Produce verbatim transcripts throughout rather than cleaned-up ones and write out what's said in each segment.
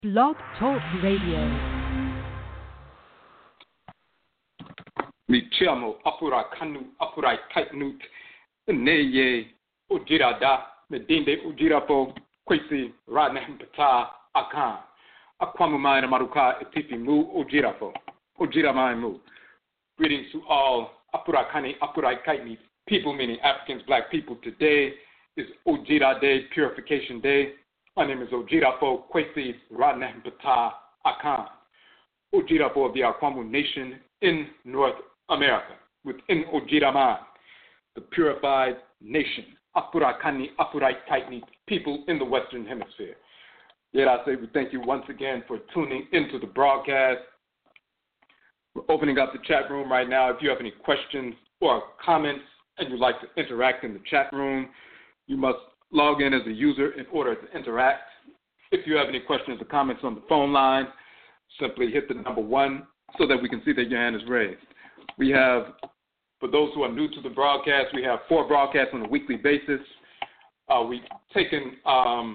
Blog Talk Radio. Mi chiamo apura kanu apura kaitnut neye ujirada medinde ujirapo kwesi radnem pata akan akwamu mai maruka etifi mu ujirapo ujira mai mu. Greetings to all apura kani apura kaitni people, meaning Africans, black people. Today is Ojira Day, Purification Day. My name is Ojirafo Kwesi Radnem Pata Akan. Ojirafo of the Akwamu Nation in North America, within Ojiraman, the purified nation, Apura Kani, Apura Taitni, people in the Western Hemisphere. Yet I say we thank you once again for tuning into the broadcast. We're opening up the chat room right now. If you have any questions or comments and you'd like to interact in the chat room, you must log in as a user in order to interact. If you have any questions or comments on the phone line, simply hit the number one so that we can see that your hand is raised. We have, for those who are new to the broadcast, we have four broadcasts on a weekly basis. Uh, we've taken um,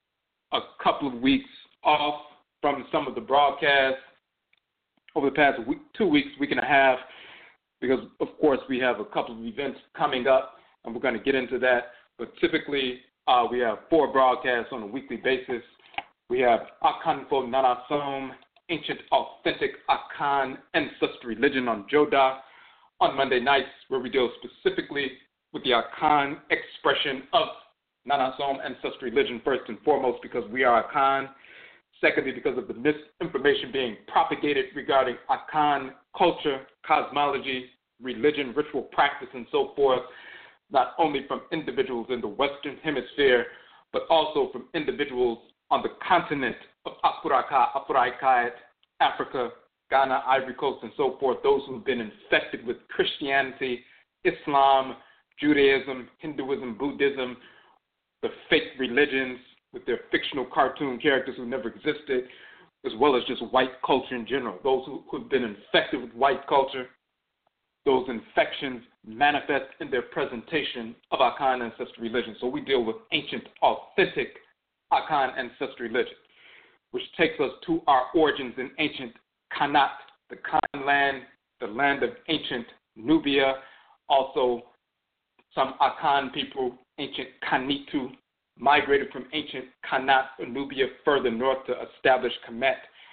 a couple of weeks off from some of the broadcasts over the past week, two weeks, week and a half, because, of course, we have a couple of events coming up, and we're going to get into that. But typically, uh, we have four broadcasts on a weekly basis. We have Akanfo Nanasom, Ancient Authentic Akan Ancestry Religion on Joda on Monday nights, where we deal specifically with the Akan expression of Nanasom Ancestry Religion, first and foremost, because we are Akan. Secondly, because of the misinformation being propagated regarding Akan culture, cosmology, religion, ritual practice, and so forth, not only from individuals in the Western Hemisphere, but also from individuals on the continent of Afuraka, Afuraikait, Africa, Ghana, Ivory Coast, and so forth, those who have been infected with Christianity, Islam, Judaism, Hinduism, Buddhism, the fake religions with their fictional cartoon characters who never existed, as well as just white culture in general. Those who have been infected with white culture, those infections manifest in their presentation of Akan ancestry religion. So we deal with ancient, authentic Akan ancestry religion, which takes us to our origins in ancient Kanat, the Kan land, the land of ancient Nubia, also some Akan people, ancient Kanitu, migrated from ancient Kanat or Nubia further north to establish Kemet.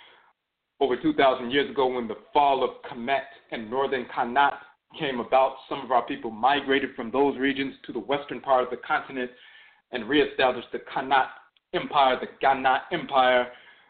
Over two thousand years ago, when the fall of Kemet and northern Kanat came about, some of our people migrated from those regions to the western part of the continent and reestablished the Kanat Empire, the Ghana Empire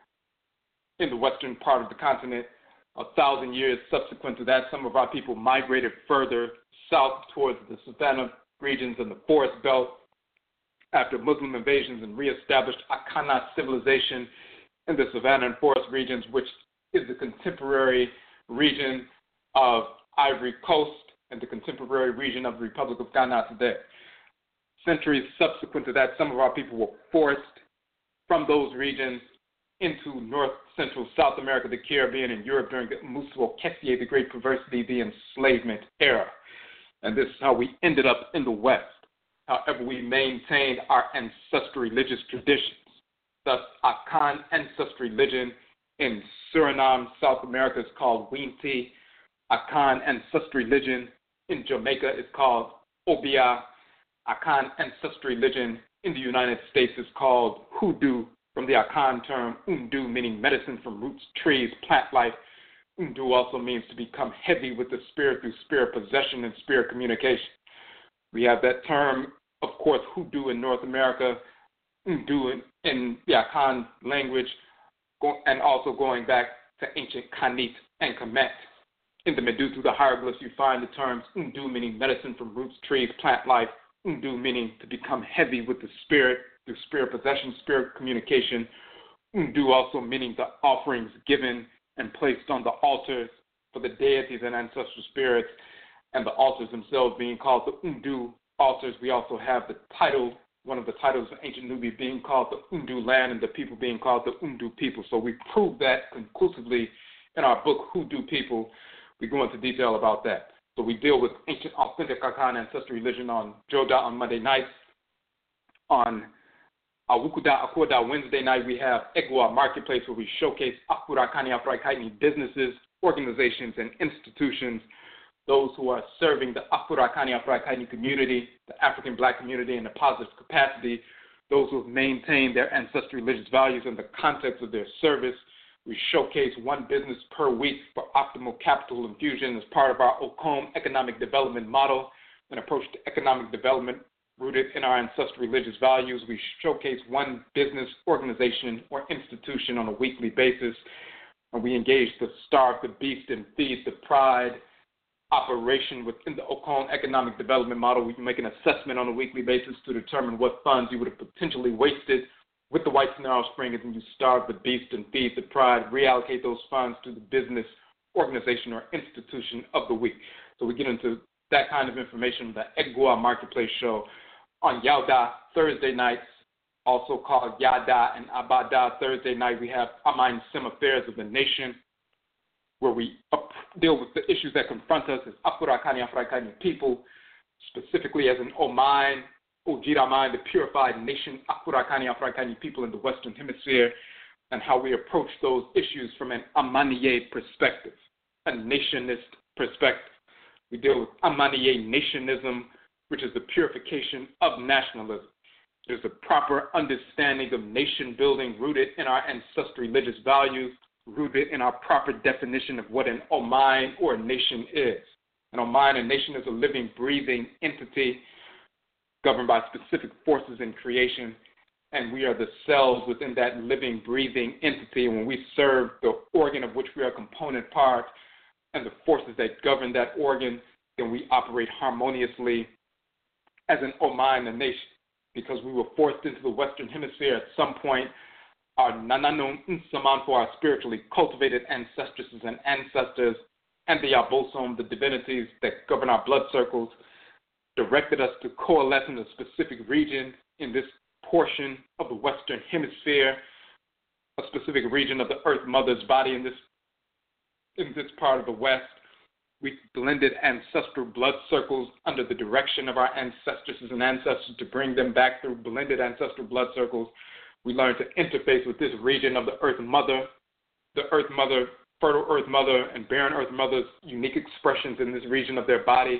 in the western part of the continent. A thousand years subsequent to that, some of our people migrated further south towards the savanna regions and the forest belt after Muslim invasions and reestablished Akana civilization in the savanna and forest regions, which is the contemporary region of Ivory Coast and the contemporary region of the Republic of Ghana today. Centuries subsequent to that, some of our people were forced from those regions into North, Central, South America, the Caribbean, and Europe during the Musuo Kessié, the Great Perversity, the enslavement era. And this is how we ended up in the West. However, we maintained our ancestral religious traditions. Thus, Akan ancestry religion in Suriname, South America, is called Winti. Akan ancestry religion in Jamaica is called Obia. Akan ancestry religion in the United States is called Hoodoo, from the Akan term Undu, meaning medicine from roots, trees, plant life. Undu also means to become heavy with the spirit through spirit possession and spirit communication. We have that term, of course, Hoodoo in North America, Undu in, in the Akan language, and also going back to ancient Kanit and Kemet. In the Medutu, the hieroglyphs, you find the terms Undu, meaning medicine from roots, trees, plant life, Undu, meaning to become heavy with the spirit through spirit possession, spirit communication, Undu also meaning the offerings given and placed on the altars for the deities and ancestral spirits, and the altars themselves being called the Undu altars. We also have the title, one of the titles of ancient Nubia being called the Undu land, and the people being called the Undu people. So we prove that conclusively in our book, Hoodoo People. We go into detail about that. So we deal with ancient, authentic Akan ancestry religion on Joda on Monday nights. On Awukuda Akoda Wednesday night, we have Egwa Marketplace, where we showcase Afurakani Afrakaini businesses, organizations, and institutions, those who are serving the Afurakani Afrakaini community, the African black community in a positive capacity, those who have maintained their ancestral religious values in the context of their service. We showcase one business per week for optimal capital infusion as part of our O C O M economic development model, an approach to economic development rooted in our ancestral religious values. We showcase one business, organization, or institution on a weekly basis, and we engage the Starve the Beast and Feed the Pride operation within the O C O M economic development model. We can make an assessment on a weekly basis to determine what funds you would have potentially wasted with the whites and their offspring, and then you starve the beast and feed the pride, reallocate those funds to the business, organization, or institution of the week. So we get into that kind of information, the Egwa Marketplace show on Yauda Thursday nights, also called Yada and Abada. Thursday night we have Amain Sim Affairs of the Nation, where we up, deal with the issues that confront us as Afurakani Afrakani people, specifically as an Omain, Ojiraman, the purified nation, Afurakani Afrakani people in the Western Hemisphere, and how we approach those issues from an Amaniye perspective, a nationist perspective. We deal with Amaniye nationism, which is the purification of nationalism. There's a proper understanding of nation building rooted in our ancestral religious values, rooted in our proper definition of what an Omain or a nation is. An Omain, a nation, is a living, breathing entity governed by specific forces in creation, and we are the cells within that living, breathing entity. And when we serve the organ of which we are a component part and the forces that govern that organ, then we operate harmoniously as an Omain, a nation, because we were forced into the Western Hemisphere at some point. Our Nananum Nsaman, for our spiritually cultivated ancestresses and ancestors, and the Abosom, the divinities that govern our blood circles, directed us to coalesce in a specific region in this portion of the Western Hemisphere, a specific region of the Earth Mother's body in this in this part of the West. We blended ancestral blood circles under the direction of our ancestresses and ancestors to bring them back through blended ancestral blood circles. We learned to interface with this region of the Earth Mother, the Earth Mother, fertile Earth Mother, and barren Earth Mother's unique expressions in this region of their body.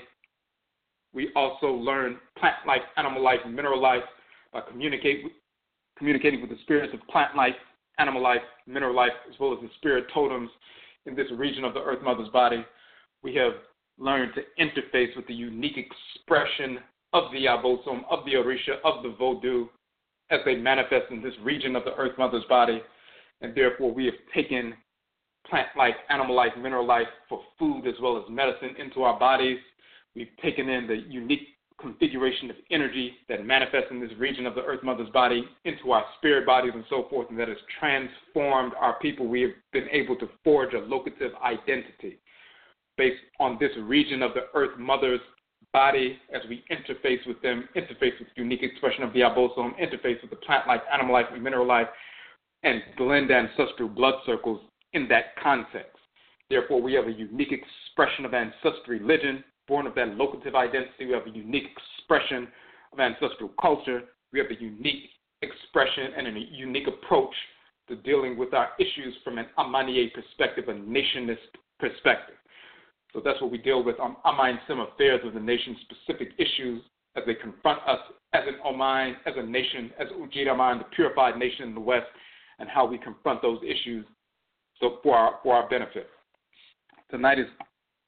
We also learn plant life, animal life, and mineral life by communicate, communicating with the spirits of plant life, animal life, mineral life, as well as the spirit totems in this region of the Earth Mother's body. We have learned to interface with the unique expression of the Abosom, of the Orisha, of the Vodou, as they manifest in this region of the Earth Mother's body. And therefore, we have taken plant life, animal life, mineral life for food as well as medicine into our bodies. We've taken in the unique configuration of energy that manifests in this region of the Earth Mother's body into our spirit bodies and so forth, and that has transformed our people. We have been able to forge a locative identity based on this region of the Earth Mother's body as we interface with them, interface with the unique expression of the Abosom, interface with the plant life, animal life, and mineral life, and blend ancestral blood circles in that context. Therefore, we have a unique expression of ancestral religion, born of that locative identity. We have a unique expression of ancestral culture. We have a unique expression and a unique approach to dealing with our issues from an Amaniye perspective, a nationist perspective. So that's what we deal with on Amain Sim Affairs of the Nation, specific issues as they confront us as an Omain, as a nation, as Ujiraman, the purified nation in the West, and how we confront those issues so for our, for our benefit. Tonight is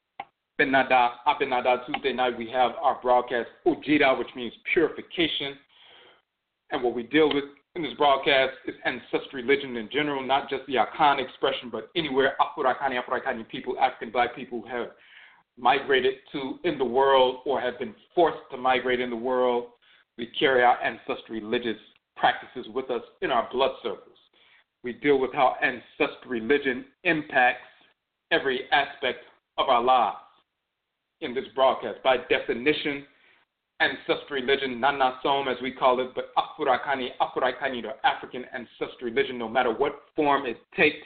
Benada, Abenada. Tuesday night we have our broadcast Ujira, which means purification. And what we deal with in this broadcast is ancestral religion in general, not just the Akan expression, but anywhere Afurakani, Afurakani people, African black people have migrated to in the world or have been forced to migrate in the world. We carry our ancestral religious practices with us in our blood circles. We deal with how ancestral religion impacts every aspect of our lives in this broadcast. By definition, ancestral religion, Nana Som as we call it, but Afurakani, Afurakani, the African ancestral religion, no matter what form it takes,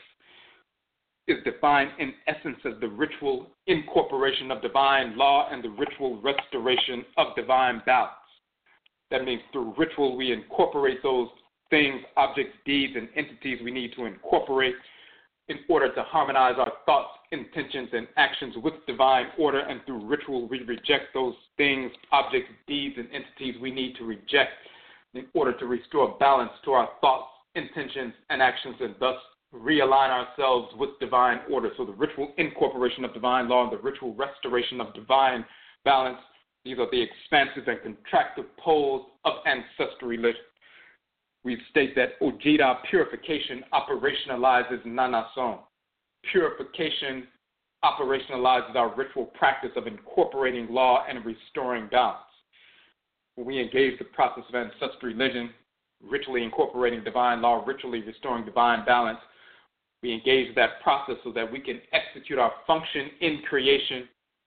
is defined in essence as the ritual incorporation of divine law and the ritual restoration of divine balance. That means through ritual we incorporate those things, objects, deeds, and entities we need to incorporate in order to harmonize our thoughts, intentions, and actions with divine order. And through ritual, we reject those things, objects, deeds, and entities we need to reject in order to restore balance to our thoughts, intentions, and actions, and thus realign ourselves with divine order. So the ritual incorporation of divine law and the ritual restoration of divine balance, these are the expansive and contractive poles of ancestral religion. We state that Ojeda purification operationalizes Nanason. Purification operationalizes our ritual practice of incorporating law and restoring balance. When we engage the process of ancestral religion, ritually incorporating divine law, ritually restoring divine balance, we engage that process so that we can execute our function in creation,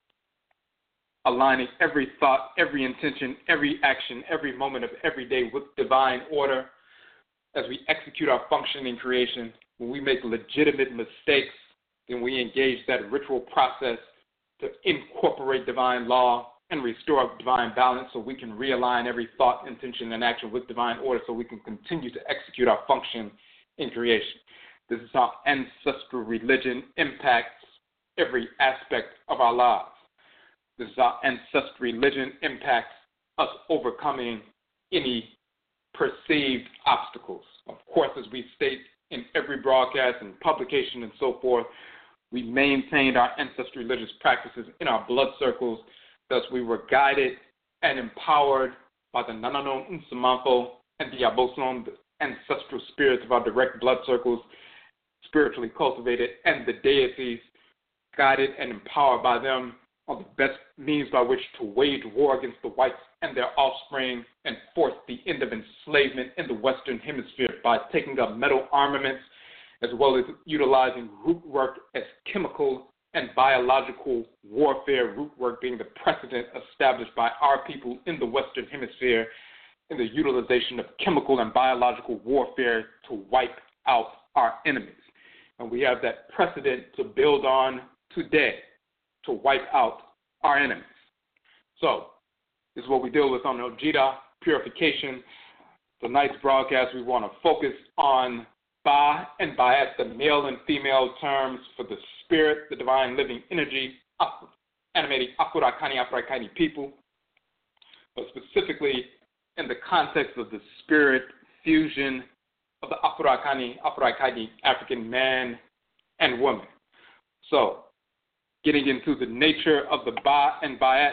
aligning every thought, every intention, every action, every moment of every day with divine order. As we execute our function in creation, when we make legitimate mistakes, then we engage that ritual process to incorporate divine law and restore divine balance so we can realign every thought, intention, and action with divine order so we can continue to execute our function in creation. This is how ancestral religion impacts every aspect of our lives. This is how ancestral religion impacts us overcoming any perceived obstacles. Of course, as we state in every broadcast and publication and so forth, we maintained our ancestral religious practices in our blood circles. Thus, we were guided and empowered by the Nananom Nsamanfo and the Abosom, the ancestral spirits of our direct blood circles, spiritually cultivated, and the deities, guided and empowered by them are the best means by which to wage war against the whites and their offspring and force the end of enslavement in the Western Hemisphere by taking up metal armaments as well as utilizing root work as chemical and biological warfare, root work being the precedent established by our people in the Western Hemisphere in the utilization of chemical and biological warfare to wipe out our enemies. And we have that precedent to build on today to wipe out our enemies. So, this is what we deal with on Ojeda purification. Tonight's broadcast, we want to focus on Ba and Bayat, the male and female terms for the spirit, the divine living energy, animating Afurakani, Afurakani people, but specifically in the context of the spirit fusion of the Afurakani, Afurakani African man and woman. So, getting into the nature of the Ba and Bayat,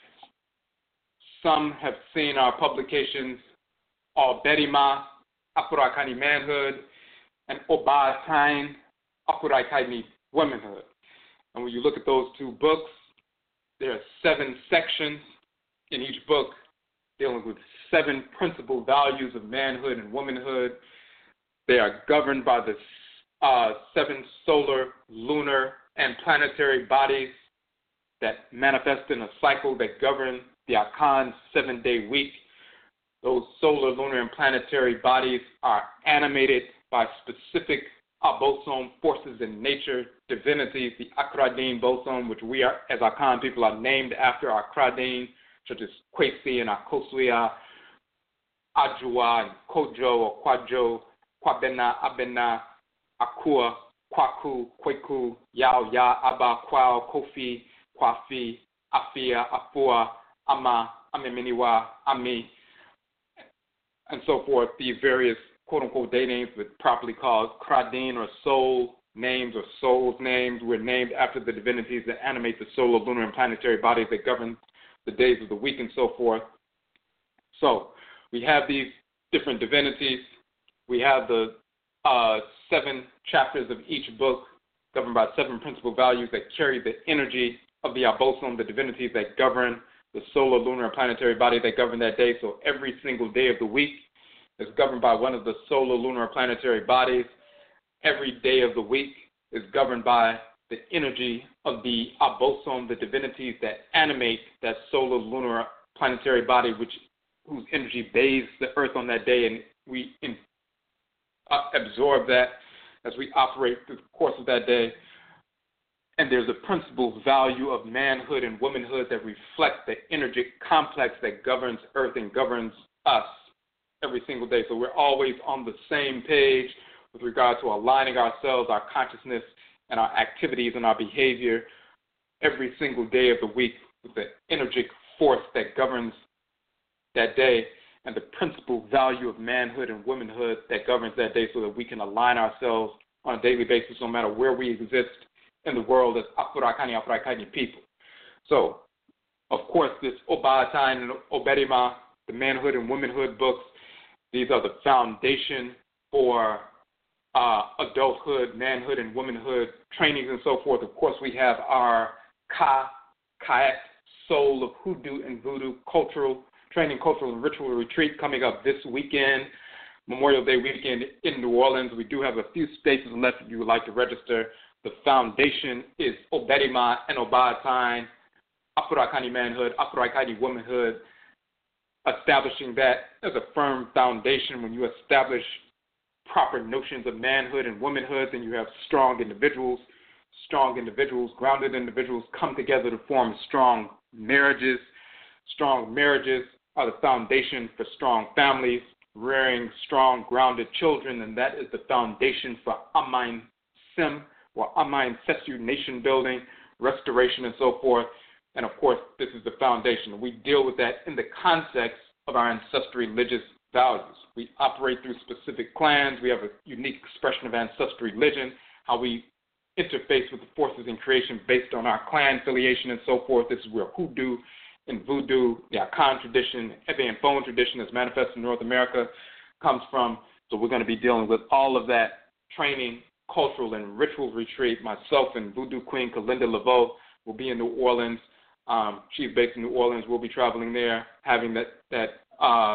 some have seen our publications, Al-Berima, Afurakani Manhood, and Obatain, Afurakani Womanhood. And when you look at those two books, there are seven sections in each book dealing with seven principal values of manhood and womanhood. They are governed by the uh, seven solar, lunar, and planetary bodies that manifest in a cycle that govern the Akan seven-day week. Those solar, lunar, and planetary bodies are animated by specific Abosom forces in nature, divinities, the Akradin Bosom, which we are, as Akan people, are named after Akradin, such as Kwesi and Akosua, Ajua, and Kojo or Kwajo, Kwabena, Abena, Akua, Kwaku, Kweku, Yao, Ya, Aba, Kwao, Kofi, Kwafi, Afia, Afua, Ama, Ameminiwa, Ami, and so forth. These various quote-unquote day names, but properly called Kradin or soul names or souls names, were named after the divinities that animate the solar, lunar, and planetary bodies that govern the days of the week and so forth. So we have these different divinities. We have the uh, seven chapters of each book governed by seven principal values that carry the energy of the Abosom, the divinities that govern the solar, lunar, and planetary body that govern that day. So every single day of the week is governed by one of the solar, lunar, and planetary bodies. Every day of the week is governed by the energy of the Abosom, the divinities that animate that solar, lunar, planetary body, which whose energy bathes the earth on that day, and we in, uh, absorb that as we operate through the course of that day. And there's a principal value of manhood and womanhood that reflect the energetic complex that governs earth and governs us every single day. So we're always on the same page with regard to aligning ourselves, our consciousness, and our activities and our behavior every single day of the week with the energetic force that governs that day and the principal value of manhood and womanhood that governs that day, so that we can align ourselves on a daily basis no matter where we exist in the world as Afurakani Afurakani people. So, of course, this Obaatain and Oberima, the manhood and womanhood books, these are the foundation for uh, adulthood, manhood, and womanhood trainings and so forth. Of course, we have our Ka, Kaet, Soul of Hoodoo and Voodoo cultural training, cultural and ritual retreat coming up this weekend, Memorial Day weekend in New Orleans. We do have a few spaces left if you would like to register. The foundation is Oberima and Obaatain, Afurakani manhood, Afurakani womanhood, establishing that as a firm foundation. When you establish proper notions of manhood and womanhood, then you have strong individuals. Strong individuals, grounded individuals come together to form strong marriages. Strong marriages are the foundation for strong families, rearing strong, grounded children, and that is the foundation for Amain Sim, or Amain Sesu, nation building, restoration, and so forth. And, of course, this is the foundation. We deal with that in the context of our ancestral religious values. We operate through specific clans. We have a unique expression of ancestral religion, how we interface with the forces in creation based on our clan affiliation and so forth. This is where Hoodoo and Voodoo, the Akan tradition, Ebe and Phone tradition as manifested in North America comes from. So we're going to be dealing with all of that training, cultural and ritual retreat. Myself and Voodoo Queen Kalinda Laveau will be in New Orleans. Um, she's based in New Orleans. We'll be traveling there, having that, that uh,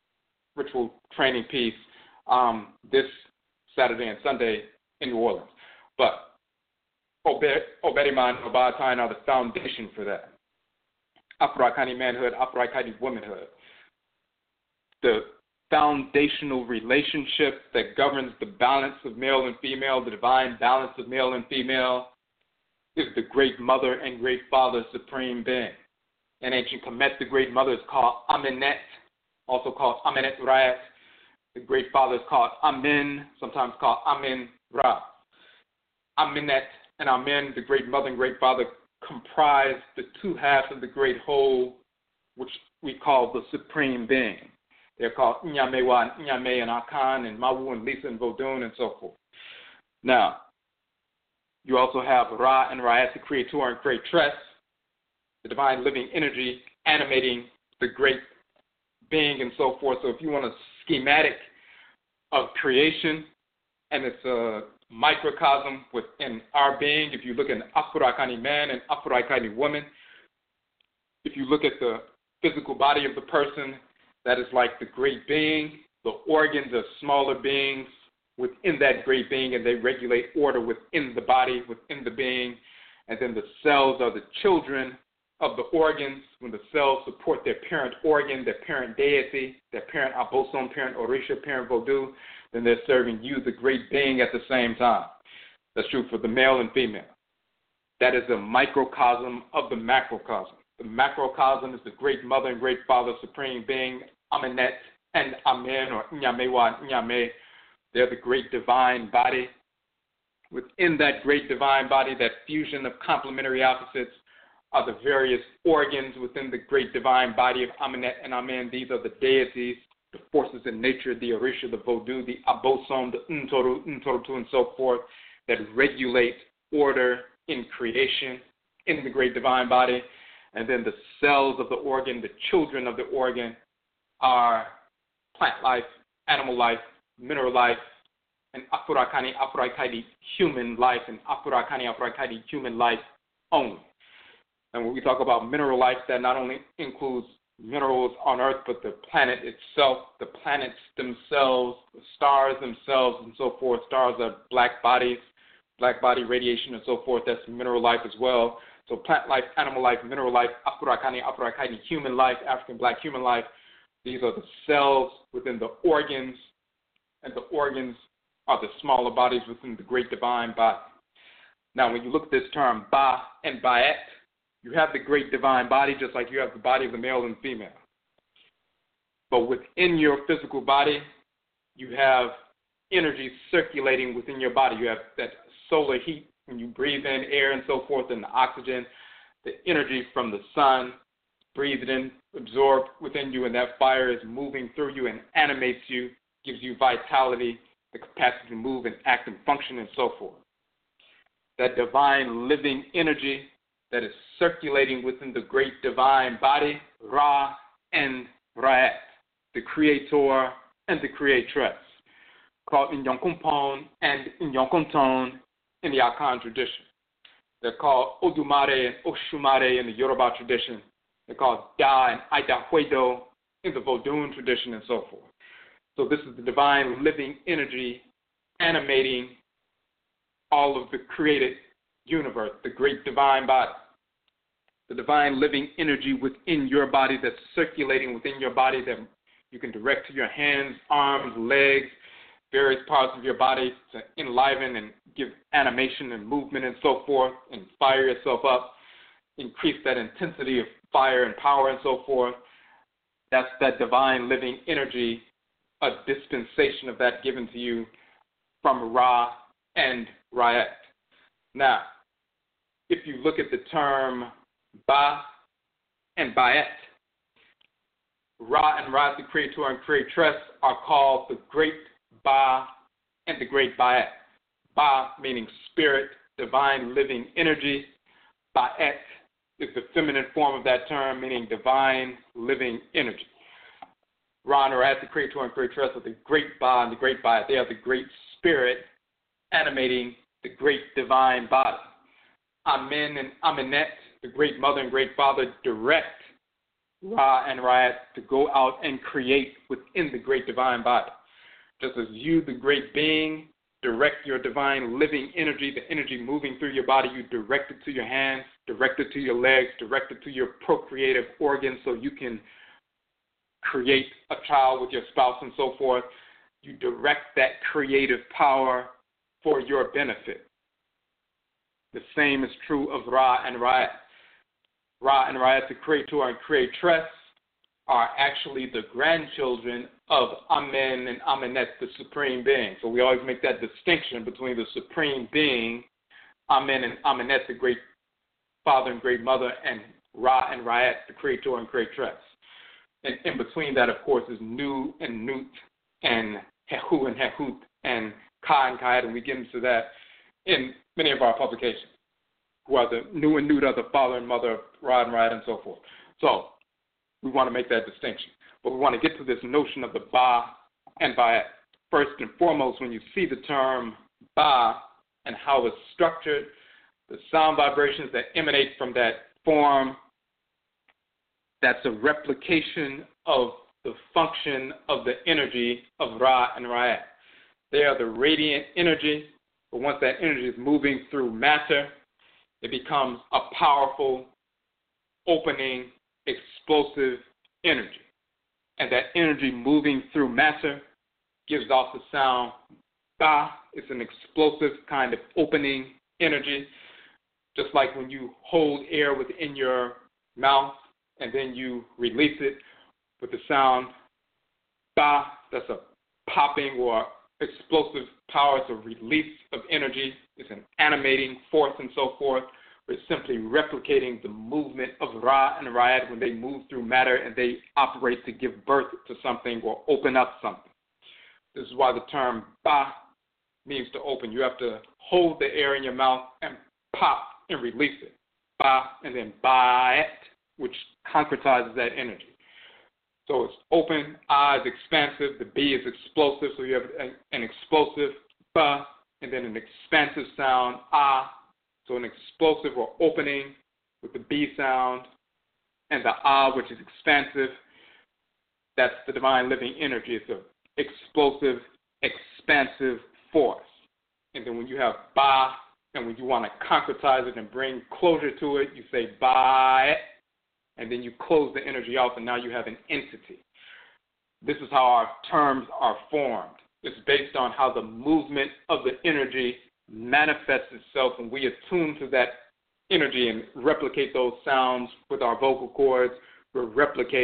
ritual training piece um, this Saturday and Sunday in New Orleans. But Oberima and Obaatain are the foundation for that. Afurakani manhood, Afurakani womanhood. The foundational relationship that governs the balance of male and female, the divine balance of male and female, is the great mother and great father, supreme being. In ancient Kemet, the great mother is called Amenet, also called Amenet Rayat. The great father is called Amen, sometimes called Amen Ra. Amenet and Amen, the great mother and great father, comprise the two halves of the great whole, which we call the supreme being. They're called Nyamewa and Nyame and Akan and Mawu and Lisa and Vodun and so forth. Now, you also have Ra and Ra'at, the creator and creatress, the divine living energy animating the great being and so forth. So if you want a schematic of creation, and it's a microcosm within our being, if you look at Afurakani man and Afurakani woman, if you look at the physical body of the person, that is like the great being. The organs are smaller beings within that great being, and they regulate order within the body, within the being. And then the cells are the children of the organs. When the cells support their parent organ, their parent deity, their parent Abosom, parent Orisha, parent Vodou, then they're serving you, the great being, at the same time. That's true for the male and female. That is a microcosm of the macrocosm. The macrocosm is the great mother and great father, supreme being, Amenet and Amen, or Nyamewa and Nyame. They're the great divine body. Within that great divine body, that fusion of complementary opposites, are the various organs within the great divine body of Amenet and Amen. These are the deities, the forces in nature, the Orisha, the Vodou, the Abosom, the Ntoru, Ntorutu, and so forth, that regulate order in creation in the great divine body. And then the cells of the organ, the children of the organ, are plant life, animal life, mineral life, and Afurakani, Afurakani human life, and Afurakani, Afurakani human life only. And when we talk about mineral life, that not only includes minerals on Earth, but the planet itself, the planets themselves, the stars themselves, and so forth. Stars are black bodies, black body radiation, and so forth. That's mineral life as well. So plant life, animal life, mineral life, Afurakani, Afurakani human life, African black human life. These are the cells within the organs, and the organs are the smaller bodies within the great divine body. Now, when you look at this term, Ba and Baet, you have the great divine body just like you have the body of the male and female. But within your physical body, you have energy circulating within your body. You have that solar heat when you breathe in air and so forth, and the oxygen, the energy from the sun, breathe it in, absorbed within you, and that fire is moving through you and animates you, gives you vitality, the capacity to move and act and function and so forth. That divine living energy that is circulating within the great divine body, Ra and Ra'at, the creator and the creatress, called Inyankumpon and Inyankunton in the Akan tradition. They're called Odumare and Oshumare in the Yoruba tradition. They're called Da and Aidahuedo in the Vodun tradition and so forth. So this is the divine living energy animating all of the created universe, the great divine body. The divine living energy within your body that's circulating within your body that you can direct to your hands, arms, legs, various parts of your body to enliven and give animation and movement and so forth, and fire yourself up, increase that intensity of fire and power and so forth. That's that divine living energy, a dispensation of that given to you from Ra and Ra'at. Now, if you look at the term Ba and Ba'at, Ra and Ra'at, the creator and creatress, are called the great Ba and the great Ba'at. Ba meaning spirit, divine living energy. Ba'at is the feminine form of that term, meaning divine living energy. Ra and Ra'at, the creator and creatress, are the great Ba and the great Ba'at. They are the great spirit animating the great divine body. Amen and Amenet, the great mother and great father, direct Ra and Ra'at to go out and create within the great divine body. Just as you, the great being, direct your divine living energy, the energy moving through your body, you direct it to your hands, direct it to your legs, direct it to your procreative organs so you can create a child with your spouse and so forth. You direct that creative power for your benefit. The same is true of Ra and Ra'at. Ra and Ra'at, the creator and creatress, are actually the grandchildren of Amen and Amenet, the supreme being. So we always make that distinction between the supreme being, Amen and Amenet, the great father and great mother, and Ra and Ra'at, the creator and creatress. And in between that, of course, is Nu and Nut and Hehu and Hehut and Ka and Kayat, and we get into that in many of our publications, who are the Nu and Nut are the father and mother of Ra and Ra'at and so forth. So we want to make that distinction. But we want to get to this notion of the Ba and Ba'at. First and foremost, when you see the term Ba and how it's structured, the sound vibrations that emanate from that form, that's a replication of the function of the energy of Ra and Ra'at. They are the radiant energy, but once that energy is moving through matter, it becomes a powerful, opening, explosive energy. And that energy moving through matter gives off the sound Ba. It's an explosive kind of opening energy, just like when you hold air within your mouth and then you release it with the sound Ba. That's a popping or explosive power. It's a release of energy. It's an animating force and so forth. It's simply replicating the movement of Ra and Ra'at when they move through matter and they operate to give birth to something or open up something. This is why the term Ba means to open. You have to hold the air in your mouth and pop and release it. Ba and then Ba'at, which concretizes that energy. So it's open, A is expansive, the B is explosive, so you have an explosive Ba and then an expansive sound A. So an explosive or opening with the B sound and the A, which is expansive. That's the divine living energy. It's an explosive, expansive force. And then when you have Ba, and when you want to concretize it and bring closure to it, you say Ba, and then you close the energy off, and now you have an entity. This is how our terms are formed. It's based on how the movement of the energy manifests itself, and we attune to that energy and replicate those sounds with our vocal cords. We're replicating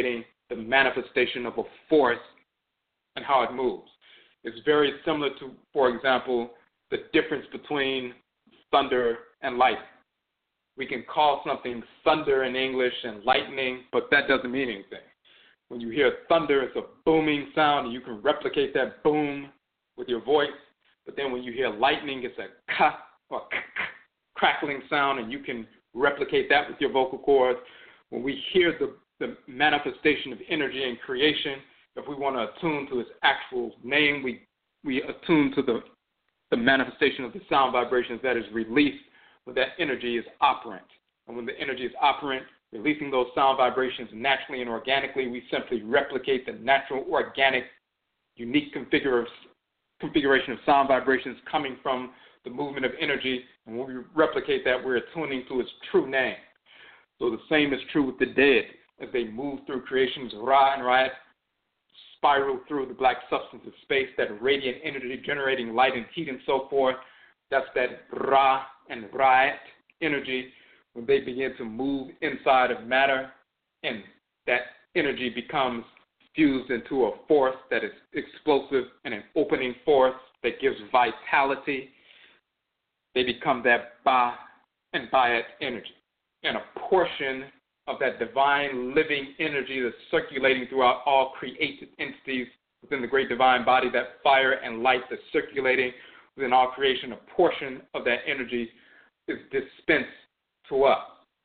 the manifestation of a force and how it moves. It's very similar to, for example, the difference between thunder and lightning. We can call something thunder in English and lightning, but that doesn't mean anything. When you hear thunder, it's a booming sound, and you can replicate that boom with your voice. But then when you hear lightning, it's a ka or k- k- crackling sound, and you can replicate that with your vocal cords. When we hear the, the manifestation of energy in creation, if we want to attune to its actual name, we, we attune to the, the manifestation of the sound vibrations that is released when that energy is operant. And when the energy is operant, releasing those sound vibrations naturally and organically, we simply replicate the natural, organic, unique configure, configuration of sound vibrations coming from the movement of energy. And when we replicate that, we're attuning to its true name. So the same is true with the dead. As they move through creation's Ra and Ra'at, spiral through the black substance of space, that radiant energy generating light and heat and so forth, that's that Ra and Ra'at energy. When they begin to move inside of matter and that energy becomes fused into a force that is explosive and an opening force that gives vitality, they become that Ba and Ba'at energy. And a portion of that divine living energy that's circulating throughout all created entities within the great divine body, that fire and light that's circulating within all creation, a portion of that energy is dispensed to us.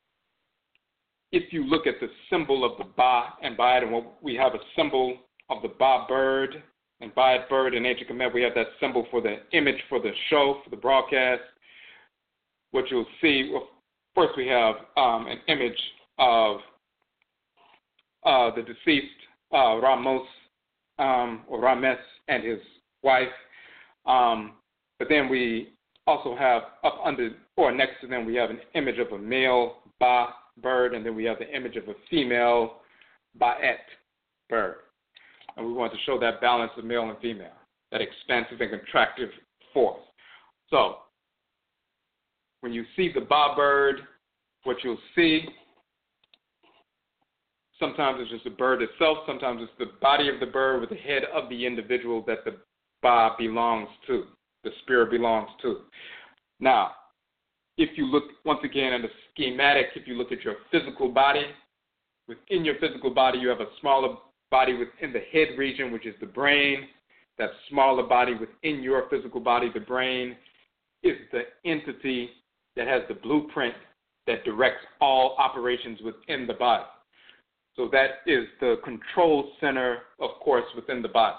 If you look at the symbol of the Ba and Ba'at, and what we have a symbol of the Ba bird and Ba'at bird in ancient Kemet, we have that symbol for the image for the show, for the broadcast. What you'll see, well, first we have um, an image of uh, the deceased uh, Ramos um, or Rames and his wife. Um, but then we also have up under or next to them, we have an image of a male Ba bird, and then we have the image of a female Ba'at bird. And we want to show that balance of male and female, that expansive and contractive force. So when you see the Ba bird, what you'll see, sometimes it's just the bird itself, sometimes it's the body of the bird with the head of the individual that the Ba belongs to, the spirit belongs to. Now, if you look, once again, at the schematic, if you look at your physical body, within your physical body, you have a smaller body within the head region, which is the brain. That smaller body within your physical body, the brain, is the entity that has the blueprint that directs all operations within the body. So that is the control center, of course, within the body.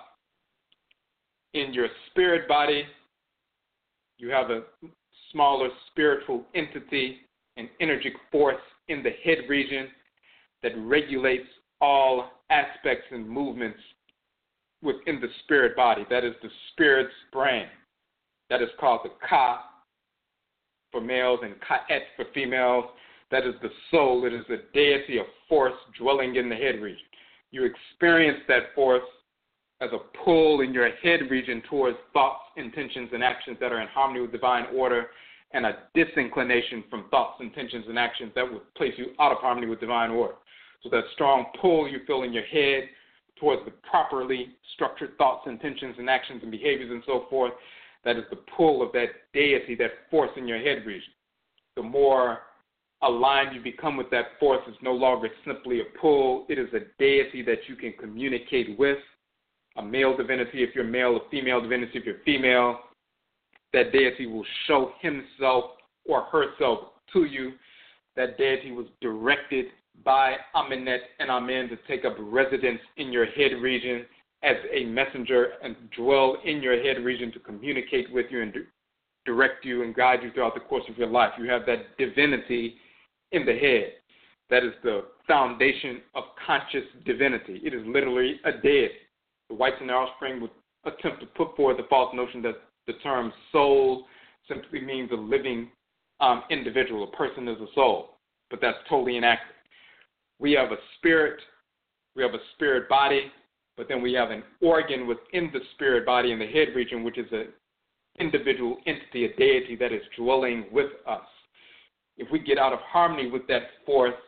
In your spirit body, you have a smaller spiritual entity, an energetic force in the head region that regulates all aspects and movements within the spirit body. That is the spirit's brain. That is called the Ka for males and Ka'et for females. That is the soul. It is a deity, a force dwelling in the head region. You experience that force as a pull in your head region towards thoughts, intentions, and actions that are in harmony with divine order, and a disinclination from thoughts, intentions, and actions that would place you out of harmony with divine order. So that strong pull you feel in your head towards the properly structured thoughts, intentions, and actions and behaviors and so forth, that is the pull of that deity, that force in your head region. The more aligned you become with that force, it's no longer simply a pull. It is a deity that you can communicate with, a male divinity if you're male, a female divinity if you're female. That deity will show himself or herself to you. That deity was directed by Amenet and Amen to take up residence in your head region as a messenger and dwell in your head region to communicate with you and direct you and guide you throughout the course of your life. You have that divinity in the head. That is the foundation of conscious divinity. It is literally a deity. The whites and their offspring would attempt to put forward the false notion that the term soul simply means a living um, individual. A person is a soul, but that's totally inaccurate. We have a spirit, we have a spirit body, but then we have an organ within the spirit body in the head region, which is an individual entity, a deity that is dwelling with us. If we get out of harmony with that force,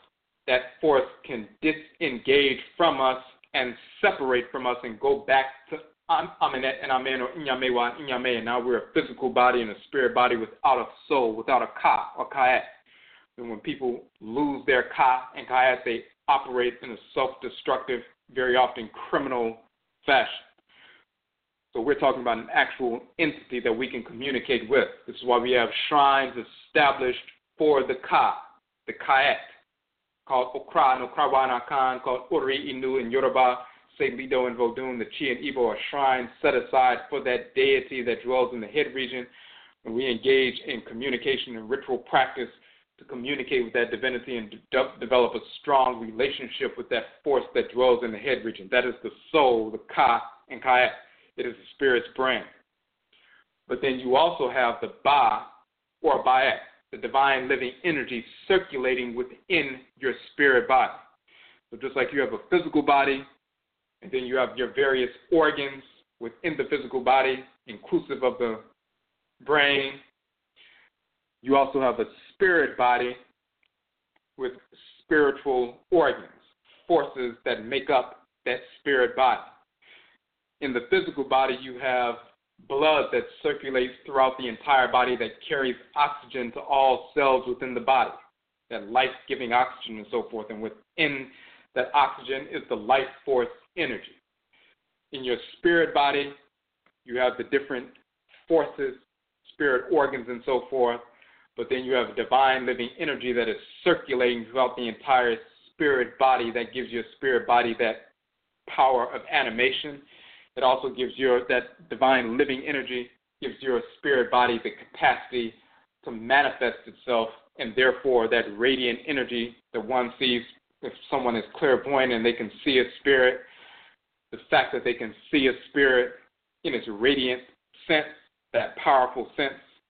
that force can disengage from us and separate from us and go back to Aminet and Amen or Inyamewa and Inyame, and now we're a physical body and a spirit body without a soul, without a Ka or Kayat. And when people lose their Ka and Kayat, they operate in a self-destructive, very often criminal fashion. So we're talking about an actual entity that we can communicate with. This is why we have shrines established for the Ka, the Kayat, called Okra and Okrawanakan, called Uri Inu in Yoruba, Lido and Vodun, the Chi and Igbo are shrines set aside for that deity that dwells in the head region. When we engage in communication and ritual practice to communicate with that divinity and de- develop a strong relationship with that force that dwells in the head region. That is the soul, the Ka and Kayat. It is the spirit's brain. But then you also have the Ba or Ba'at, the divine living energy circulating within your spirit body. So just like you have a physical body, and then you have your various organs within the physical body, inclusive of the brain. You also have a spirit body with spiritual organs, forces that make up that spirit body. In the physical body, you have blood that circulates throughout the entire body that carries oxygen to all cells within the body, that life-giving oxygen and so forth. And within that oxygen is the life force energy. In your spirit body, you have the different forces, spirit organs and so forth, but then you have divine living energy that is circulating throughout the entire spirit body that gives your spirit body that power of animation. It also gives your, that divine living energy gives your spirit body the capacity to manifest itself, and therefore that radiant energy that one sees. If someone is clairvoyant and they can see a spirit, the fact that they can see a spirit in its radiant sense, that powerful sense,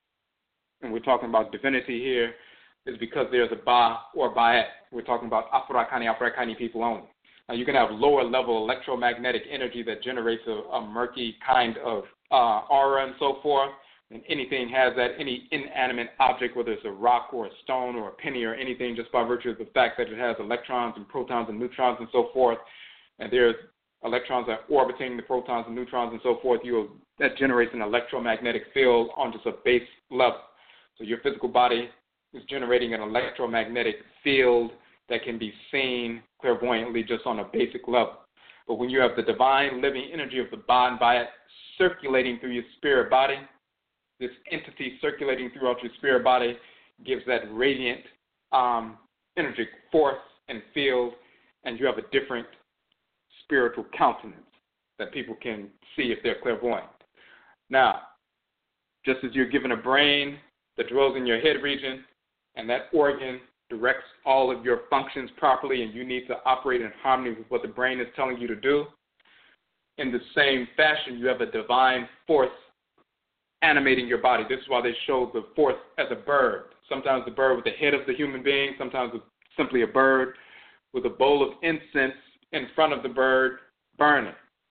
and we're talking about divinity here, is because there's a Ba or Ba'at. We're talking about Afurakani, Afurakani people only. Now, you can have lower level electromagnetic energy that generates a, a murky kind of uh, aura and so forth. And anything has that, any inanimate object, whether it's a rock or a stone or a penny or anything, just by virtue of the fact that it has electrons and protons and neutrons and so forth, and there's electrons that are orbiting the protons and neutrons and so forth, you that generates an electromagnetic field on just a base level. So your physical body is generating an electromagnetic field that can be seen clairvoyantly just on a basic level. But when you have the divine living energy of the Ba and Ba'at circulating through your spirit body, this entity circulating throughout your spirit body gives that radiant um, energy force and field, and you have a different spiritual countenance that people can see if they're clairvoyant. Now, just as you're given a brain that dwells in your head region, and that organ directs all of your functions properly, and you need to operate in harmony with what the brain is telling you to do, in the same fashion, you have a divine force animating your body. This is why they show the force as a bird. Sometimes the bird with the head of the human being, sometimes it's simply a bird with a bowl of incense in front of the bird burning.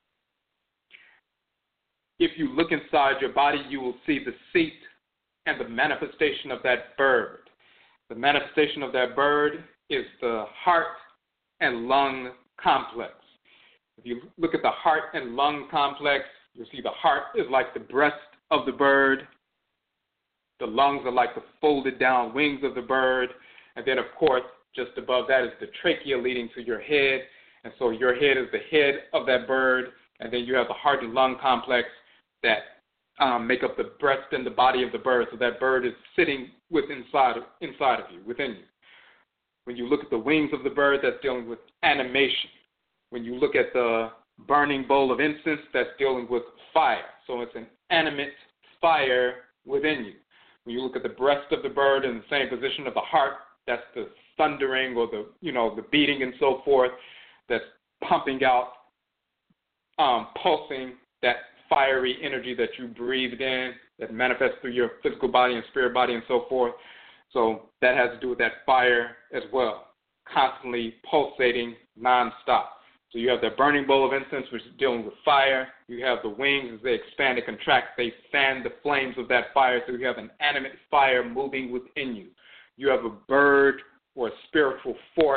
If you look inside your body, you will see the seat and the manifestation of that bird. The manifestation of that bird is the heart and lung complex. If you look at the heart and lung complex, you'll see the heart is like the breast of the bird. The lungs are like the folded down wings of the bird. And then, of course, just above that is the trachea leading to your head. And so your head is the head of that bird. And then you have the heart and lung complex that um, make up the breast and the body of the bird. So that bird is sitting with inside, inside of you, within you. When you look at the wings of the bird, that's dealing with animation. When you look at the burning bowl of incense, that's dealing with fire. So it's an animate fire within you. When you look at the breast of the bird in the same position of the heart, that's the thundering or the, you know, the beating and so forth that's pumping out, um, pulsing that fiery energy that you breathed in that manifests through your physical body and spirit body and so forth. So that has to do with that fire as well, constantly pulsating nonstop. So you have the burning bowl of incense, which is dealing with fire. You have the wings as they expand and contract. They fan the flames of that fire, so you have an animate fire moving within you. You have a bird or a spiritual force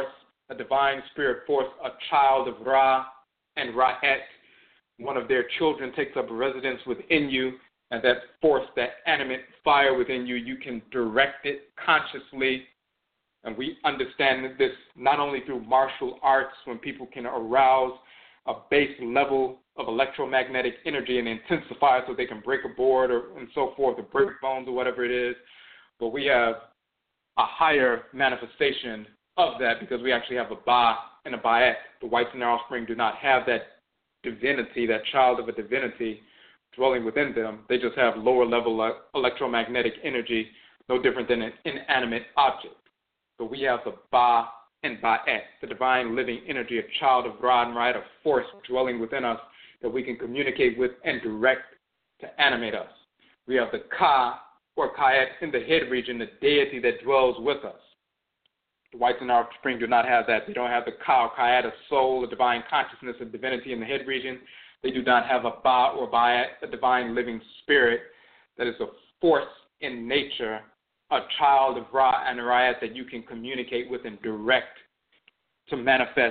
a divine spirit force, a child of Ra and Ra'et. One of their children takes up residence within you, and that force, that animate fire within you, you can direct it consciously. And we understand this not only through martial arts, when people can arouse a base level of electromagnetic energy and intensify it so they can break a board or and so forth, or break bones or whatever it is, but we have a higher manifestation of that because we actually have a Ba and a Ba'et. The whites and their offspring do not have that divinity, that child of a divinity dwelling within them. They just have lower level electromagnetic energy, no different than an inanimate object. So we have the Ba and Ba'et, the divine living energy, a child of Ra and Ra'et, a force dwelling within us that we can communicate with and direct to animate us. We have the Ka or Ka'et in the head region, the deity that dwells with us. The whites in our offspring do not have that. They don't have the Ka or Ka'et, a soul, a divine consciousness, a divinity in the head region. They do not have a Ba or Ba'et, a divine living spirit that is a force in nature, a child of Ra and Ra'et that you can communicate with and direct to manifest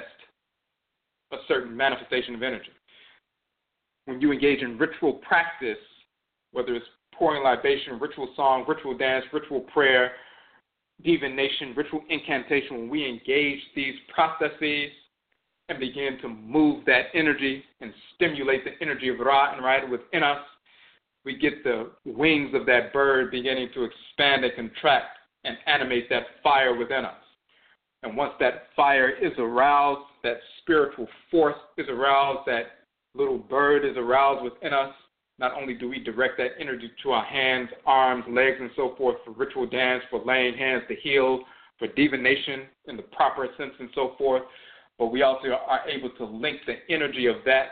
a certain manifestation of energy. When you engage in ritual practice, whether it's pouring libation, ritual song, ritual dance, ritual prayer, divination, ritual incantation, when we engage these processes and begin to move that energy and stimulate the energy of Ra and Ra'et within us, we get the wings of that bird beginning to expand and contract and animate that fire within us. And once that fire is aroused, that spiritual force is aroused, that little bird is aroused within us, not only do we direct that energy to our hands, arms, legs, and so forth for ritual dance, for laying hands to heal, for divination in the proper sense and so forth, but we also are able to link the energy of that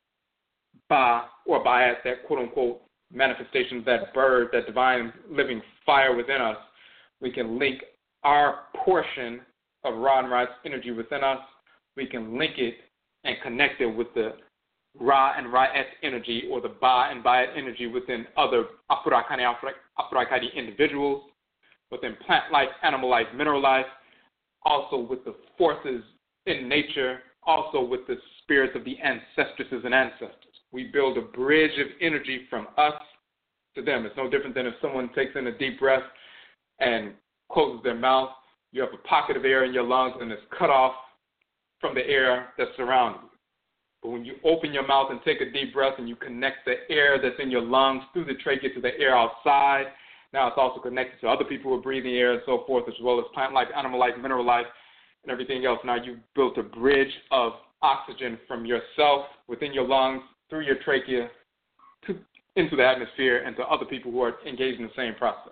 Ba or Ba'et, that quote-unquote manifestation of that bird, that divine living fire within us. We can link our portion of Ra and Ra'et's energy within us. We can link it and connect it with the Ra and Ra'et's energy, or the Ba and Ba'et energy within other Afurakani, Afurakani individuals, within plant life, animal life, mineral life, also with the forces in nature, also with the spirits of the ancestresses and ancestors. We build a bridge of energy from us to them. It's no different than if someone takes in a deep breath and closes their mouth. You have a pocket of air in your lungs and it's cut off from the air that's surrounding you. But when you open your mouth and take a deep breath and you connect the air that's in your lungs through the trachea to the air outside, now it's also connected to other people who are breathing air and so forth, as well as plant life, animal life, mineral life, and everything else. Now you've built a bridge of oxygen from yourself within your lungs through your trachea to, into the atmosphere and to other people who are engaged in the same process.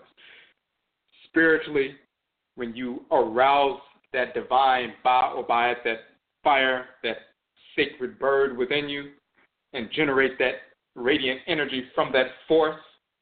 Spiritually, when you arouse that divine Ba or Ba'et, that fire, that sacred bird within you, and generate that radiant energy from that force,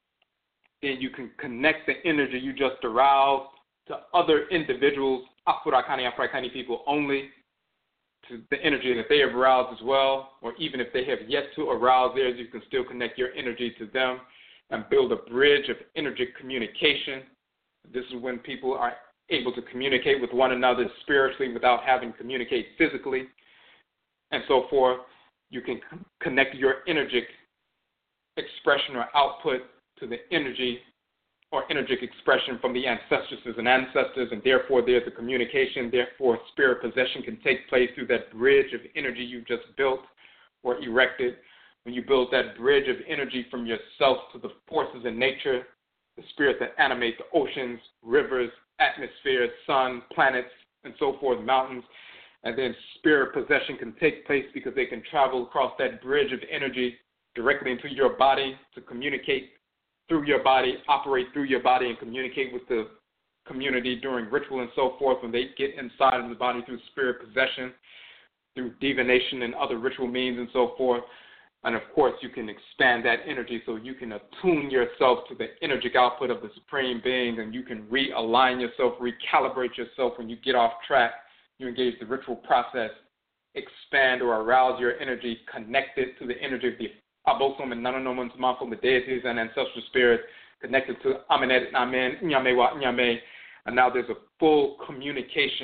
then you can connect the energy you just aroused to other individuals, Afurakani, Afurakani people only, to the energy that they have aroused as well, or even if they have yet to arouse theirs, you can still connect your energy to them and build a bridge of energy communication. This is when people are able to communicate with one another spiritually without having to communicate physically, and so forth. You can c- connect your energetic expression or output to the energy or energetic expression from the ancestresses and ancestors, and therefore there's a communication. Therefore, spirit possession can take place through that bridge of energy you've just built or erected. When you build that bridge of energy from yourself to the forces in nature, the spirits that animate the oceans, rivers, atmosphere, sun, planets, and so forth, mountains, and then spirit possession can take place because they can travel across that bridge of energy directly into your body to communicate through your body, operate through your body, and communicate with the community during ritual and so forth. When they get inside of the body through spirit possession, through divination and other ritual means and so forth. And of course, you can expand that energy so you can attune yourself to the energetic output of the Supreme Being, and you can realign yourself, recalibrate yourself when you get off track. You engage the ritual process, expand or arouse your energy, connect it to the energy of the Abosom and Nanonomans, Manful, the deities and ancestral spirits, connected to Amenet and Amen, Nyame wa Nyame, and now there's a full communication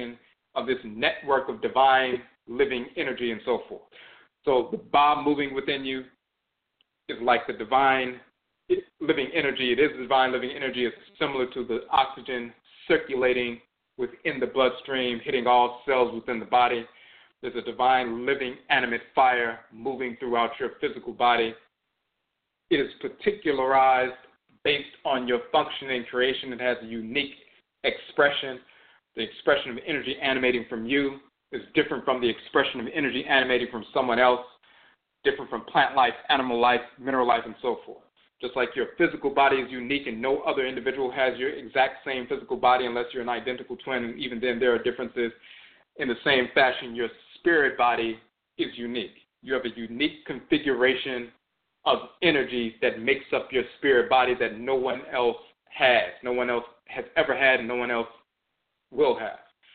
of this network of divine living energy and so forth. So the Ba moving within you is like the divine living energy. It is the divine living energy. It's similar to the oxygen circulating within the bloodstream, hitting all cells within the body. There's a divine living animate fire moving throughout your physical body. It is particularized based on your functioning creation. It has a unique expression. The expression of energy emanating from you is different from the expression of energy emanating from someone else, different from plant life, animal life, mineral life, and so forth. Just like your physical body is unique and no other individual has your exact same physical body unless you're an identical twin, and even then there are differences. In the same fashion, your spirit body is unique. You have a unique configuration of energy that makes up your spirit body that no one else has, no one else has ever had, and no one else will have.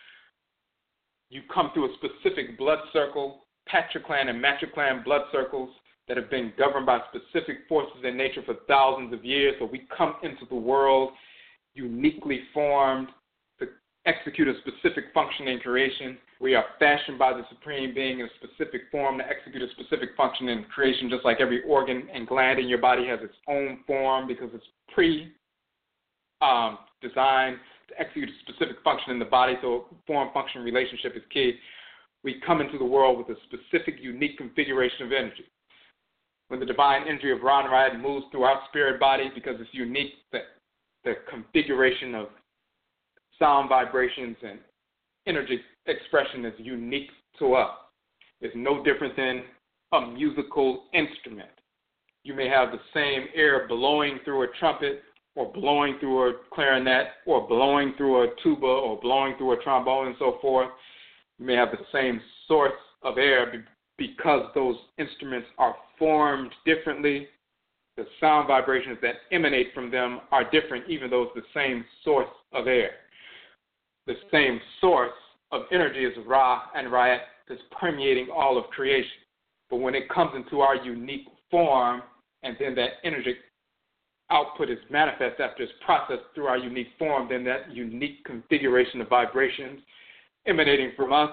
You come through a specific blood circle, patriclan and matriclan blood circles that have been governed by specific forces in nature for thousands of years. So we come into the world uniquely formed to execute a specific function in creation. We are fashioned by the Supreme Being in a specific form to execute a specific function in creation, just like every organ and gland in your body has its own form because it's pre um, designed to execute a specific function in the body. So form-function relationship is key. We come into the world with a specific, unique configuration of energy. When the divine energy of Ra and Ra'ed moves through our spirit body, because it's unique, the, the configuration of sound vibrations and energy expression is unique to us. It's no different than a musical instrument. You may have the same air blowing through a trumpet or blowing through a clarinet or blowing through a tuba or blowing through a trombone and so forth. You may have the same source of air because those instruments are formed differently. The sound vibrations that emanate from them are different, even though it's the same source of air. The same source of energy is Ra and Ra'ed that's permeating all of creation. But when it comes into our unique form, and then that energy output is manifest after it's processed through our unique form, then that unique configuration of vibrations emanating from us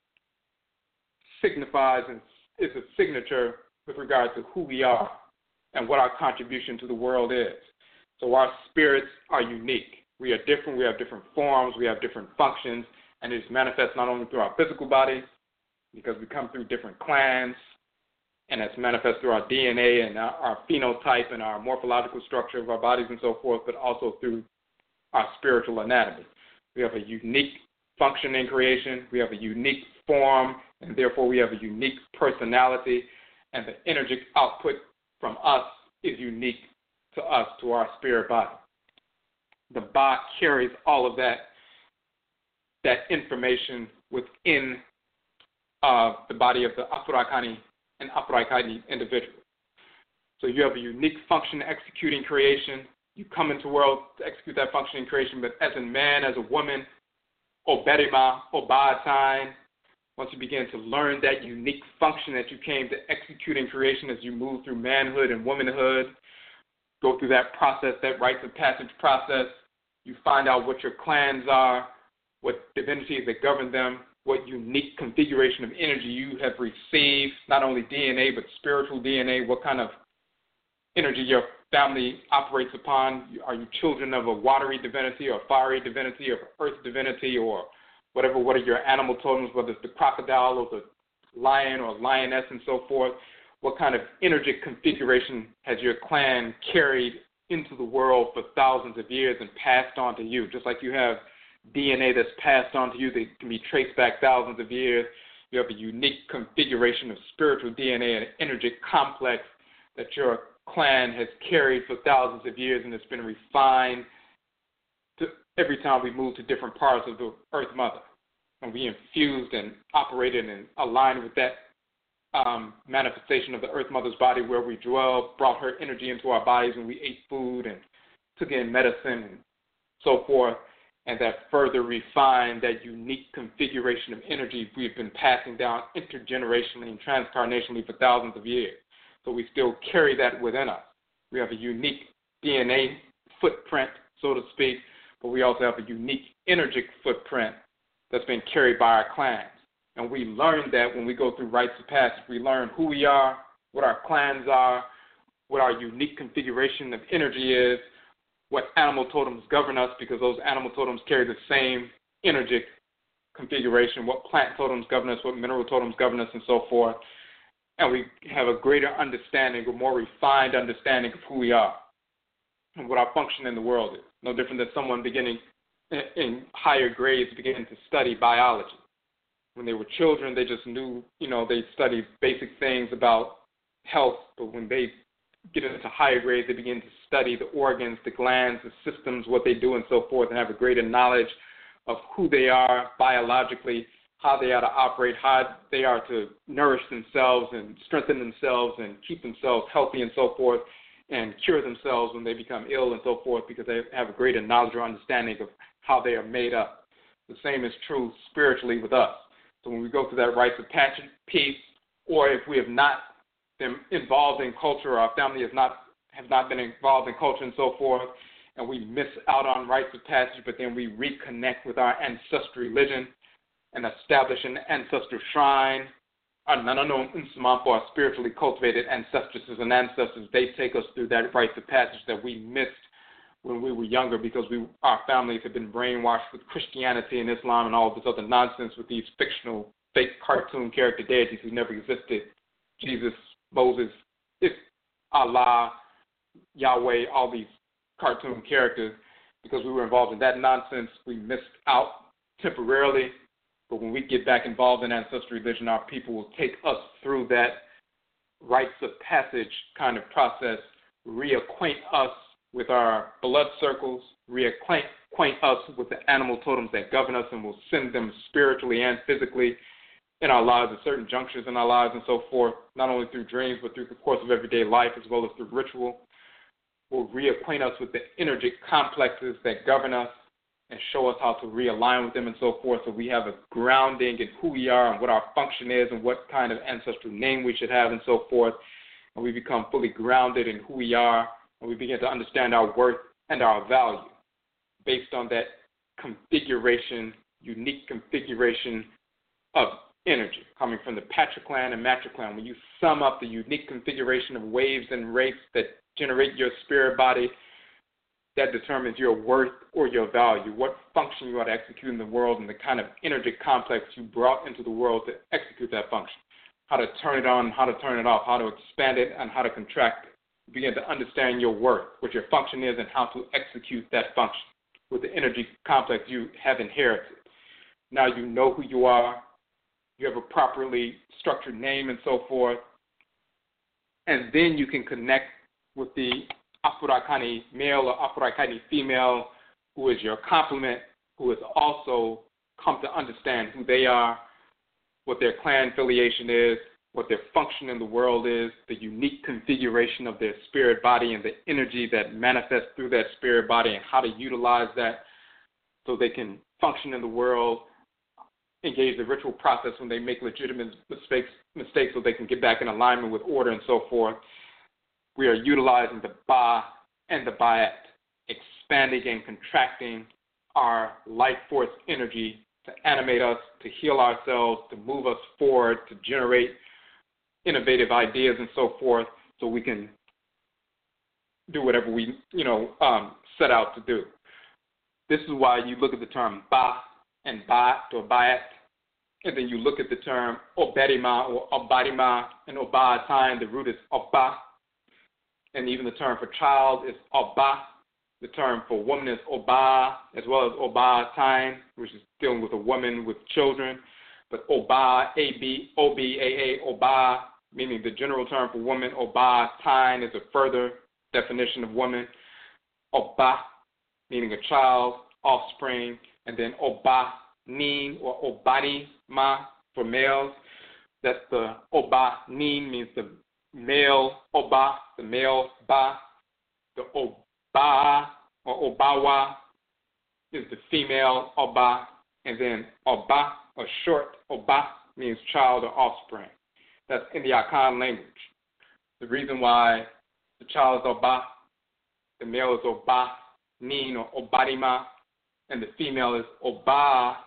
signifies and is a signature with regard to who we are and what our contribution to the world is. So our spirits are unique. We are different. We have different forms. We have different functions. And it's manifest not only through our physical body, because we come through different clans, and it's manifest through our D N A and our, our phenotype and our morphological structure of our bodies and so forth, but also through our spiritual anatomy. We have a unique function in creation. We have a unique form, and therefore we have a unique personality, and the energetic output from us is unique to us, to our spirit body. The Ba carries all of that, that information within uh, the body of the Afurakani and Afroikani individual. So you have a unique function executing creation. You come into the world to execute that function in creation, but as a man, as a woman, or Berima, or Ba'atine, once you begin to learn that unique function that you came to execute in creation as you move through manhood and womanhood, go through that process, that rites of passage process, you find out what your clans are, what divinities that govern them, what unique configuration of energy you have received, not only D N A, but spiritual D N A, what kind of energy your family operates upon. Are you children of a watery divinity or a fiery divinity or earth divinity or whatever? What are your animal totems, whether it's the crocodile or the lion or lioness and so forth? What kind of energy configuration has your clan carried into the world for thousands of years and passed on to you? Just like you have D N A that's passed on to you that can be traced back thousands of years, you have a unique configuration of spiritual D N A and energy complex that your clan has carried for thousands of years, and it's been refined to every time we move to different parts of the Earth Mother. And we infused and operated and aligned with that um, manifestation of the Earth Mother's body where we dwell, brought her energy into our bodies when we ate food and took in medicine and so forth. And that further refined that unique configuration of energy we've been passing down intergenerationally and transcarnationally for thousands of years. So we still carry that within us. We have a unique D N A footprint, so to speak, but we also have a unique energetic footprint that's been carried by our clans. And we learn that when we go through rites of passage. We learn who we are, what our clans are, what our unique configuration of energy is, what animal totems govern us, because those animal totems carry the same energetic configuration, what plant totems govern us, what mineral totems govern us, and so forth. And we have a greater understanding, a more refined understanding of who we are and what our function in the world is. No different than someone beginning in, in higher grades beginning to study biology. When they were children, they just knew, you know, they studied basic things about health, but when they get into higher grades, they begin to study the organs, the glands, the systems, what they do, and so forth, and have a greater knowledge of who they are biologically, how they are to operate, how they are to nourish themselves and strengthen themselves and keep themselves healthy and so forth, and cure themselves when they become ill and so forth, because they have a greater knowledge or understanding of how they are made up. The same is true spiritually with us. So when we go through that rites of passage piece, or if we have not been involved in culture, or our family has not have not been involved in culture and so forth, and we miss out on rites of passage, but then we reconnect with our ancestral religion and establish an ancestral shrine, for our spiritually cultivated ancestresses and ancestors. They take us through that rites of passage that we missed when we were younger, because we our families have been brainwashed with Christianity and Islam and all this other nonsense with these fictional, fake cartoon character deities who never existed. Jesus, Moses, Allah, Yahweh, all these cartoon characters. Because we were involved in that nonsense, we missed out temporarily. But when we get back involved in ancestral religion, our people will take us through that rites of passage kind of process, reacquaint us with our blood circles, reacquaint acquaint us with the animal totems that govern us, and will send them spiritually and physically in our lives at certain junctures in our lives and so forth, not only through dreams, but through the course of everyday life as well as through ritual. Will reacquaint us with the energetic complexes that govern us and show us how to realign with them and so forth, so we have a grounding in who we are and what our function is and what kind of ancestral name we should have and so forth, and we become fully grounded in who we are, and we begin to understand our worth and our value based on that configuration, unique configuration of energy coming from the patriclan and matriclan. When you sum up the unique configuration of waves and rates that generate your spirit body, that determines your worth or your value, what function you are to execute in the world, and the kind of energy complex you brought into the world to execute that function, how to turn it on, how to turn it off, how to expand it, and how to contract it. You begin to understand your worth, what your function is, and how to execute that function with the energy complex you have inherited. Now you know who you are, you have a properly structured name and so forth, and then you can connect with the Afurakani male or Afurakani female, who is your complement, who has also come to understand who they are, what their clan affiliation is, what their function in the world is, the unique configuration of their spirit body and the energy that manifests through that spirit body, and how to utilize that so they can function in the world, engage the ritual process when they make legitimate mistakes, mistakes so they can get back in alignment with order and so forth. We are utilizing the Ba and the Ba'at, expanding and contracting our life force energy to animate us, to heal ourselves, to move us forward, to generate innovative ideas and so forth, so we can do whatever we, you know, um, set out to do. This is why you look at the term Ba and Ba'at or Ba'at, and then you look at the term Oberima or Obarima and Oba'atain. The root is Oba. And even the term for child is Oba. The term for woman is Oba, as well as Oba'atain, which is dealing with a woman with children. But Oba, A B, O B A A, Oba, meaning the general term for woman. Oba'atain is a further definition of woman. Oba, meaning a child, offspring. And then Obanin or Obarima for males. That's the Obanin means the male Oba, the male Ba. The Oba or Obawa is the female Oba. And then Oba, or short Oba, means child or offspring. That's in the Akan language. The reason why the child is Oba, the male is Oba, Nin or Obarima, and the female is Oba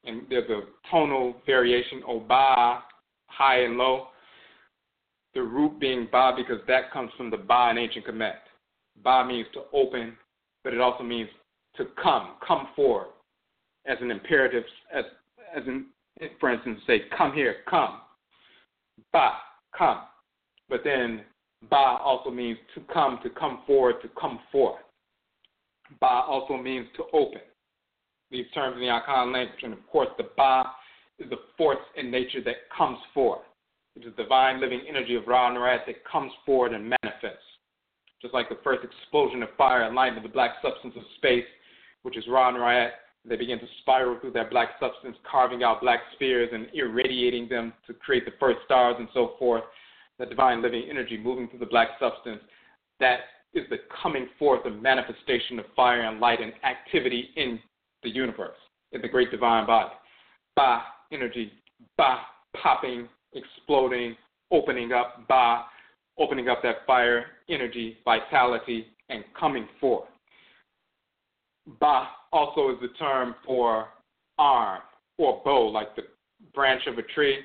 and there's a tonal variation, O Ba, high and low. The root being Ba because that comes from the Ba in ancient Kemet. Ba means to open, but it also means to come, come forward, as an imperative, as as in, for instance, say, come here, come. Ba, come. But then Ba also means to come, to come forward, to come forth. Ba also means to open. These terms in the Akan language. And of course, the Ba is the force in nature that comes forth. It is the divine living energy of Ra and Ra'at that comes forward and manifests. Just like the first explosion of fire enlightened the black substance of space, which is Ra and Ra'at, they begin to spiral through that black substance, carving out black spheres and irradiating them to create the first stars and so forth. The divine living energy moving through the black substance, that is the coming forth of manifestation of fire and light and activity in the universe, in the great divine body. Ba, energy, Ba, popping, exploding, opening up, Ba, opening up that fire, energy, vitality, and coming forth. Ba also is the term for arm or bow, like the branch of a tree,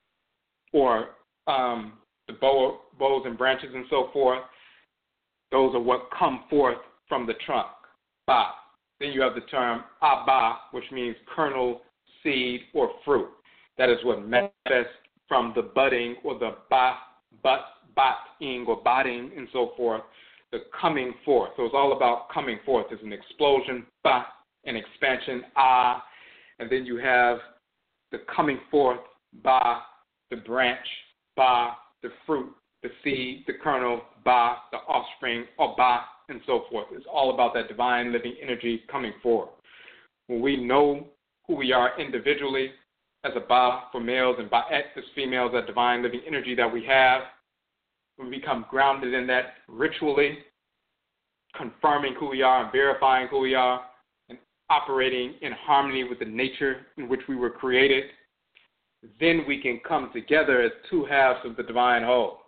or um, the bow, bows and branches and so forth. Those are what come forth from the trunk. Ba. Then you have the term Aba, which means kernel, seed, or fruit. That is what manifests from the budding or the ba, but, bat-ing or batting and so forth, the coming forth. So it's all about coming forth. There's an explosion, ba, an expansion, ah, and then you have the coming forth, ba, the branch, ba, the fruit, the seed, the kernel, ba, the offspring, or ba, and so forth. It's all about that divine living energy coming forward. When we know who we are individually as a ba for males and ba'et as females, that divine living energy that we have, we become grounded in that ritually, confirming who we are and verifying who we are and operating in harmony with the nature in which we were created. Then we can come together as two halves of the divine whole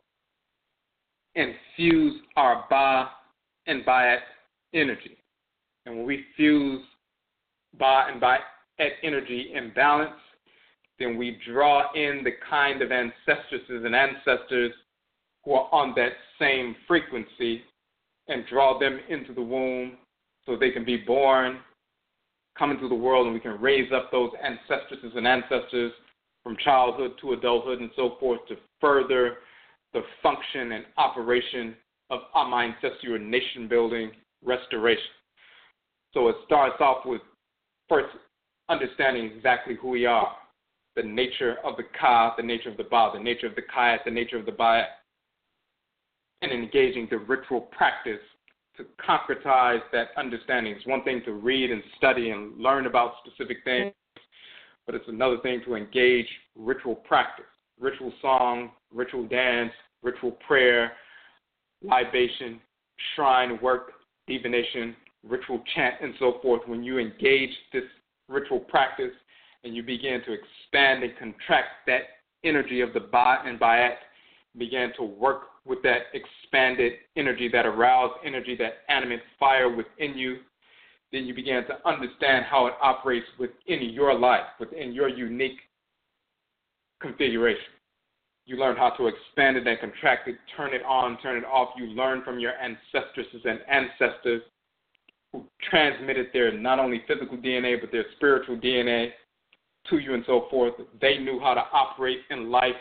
and fuse our Ba and Ba'at energy. And when we fuse Ba and Ba'at energy in balance, then we draw in the kind of ancestresses and ancestors who are on that same frequency and draw them into the womb so they can be born, come into the world, and we can raise up those ancestresses and ancestors from childhood to adulthood and so forth to further the function and operation of Amma ancestral nation building restoration. So it starts off with first understanding exactly who we are, the nature of the Ka, the nature of the Ba, the nature of the Kayat, the nature of the Ba'at, and engaging the ritual practice to concretize that understanding. It's one thing to read and study and learn about specific things, but it's another thing to engage ritual practice, ritual song, ritual dance, ritual prayer, libation, shrine work, divination, ritual chant, and so forth. When you engage this ritual practice and you begin to expand and contract that energy of the Ba and Ba'at, begin to work with that expanded energy, that aroused energy, that animate fire within you, then you begin to understand how it operates within your life, within your unique configuration. You learn how to expand it and contract it, turn it on, turn it off. You learn from your ancestresses and ancestors who transmitted their not only physical D N A, but their spiritual D N A to you and so forth. They knew how to operate in life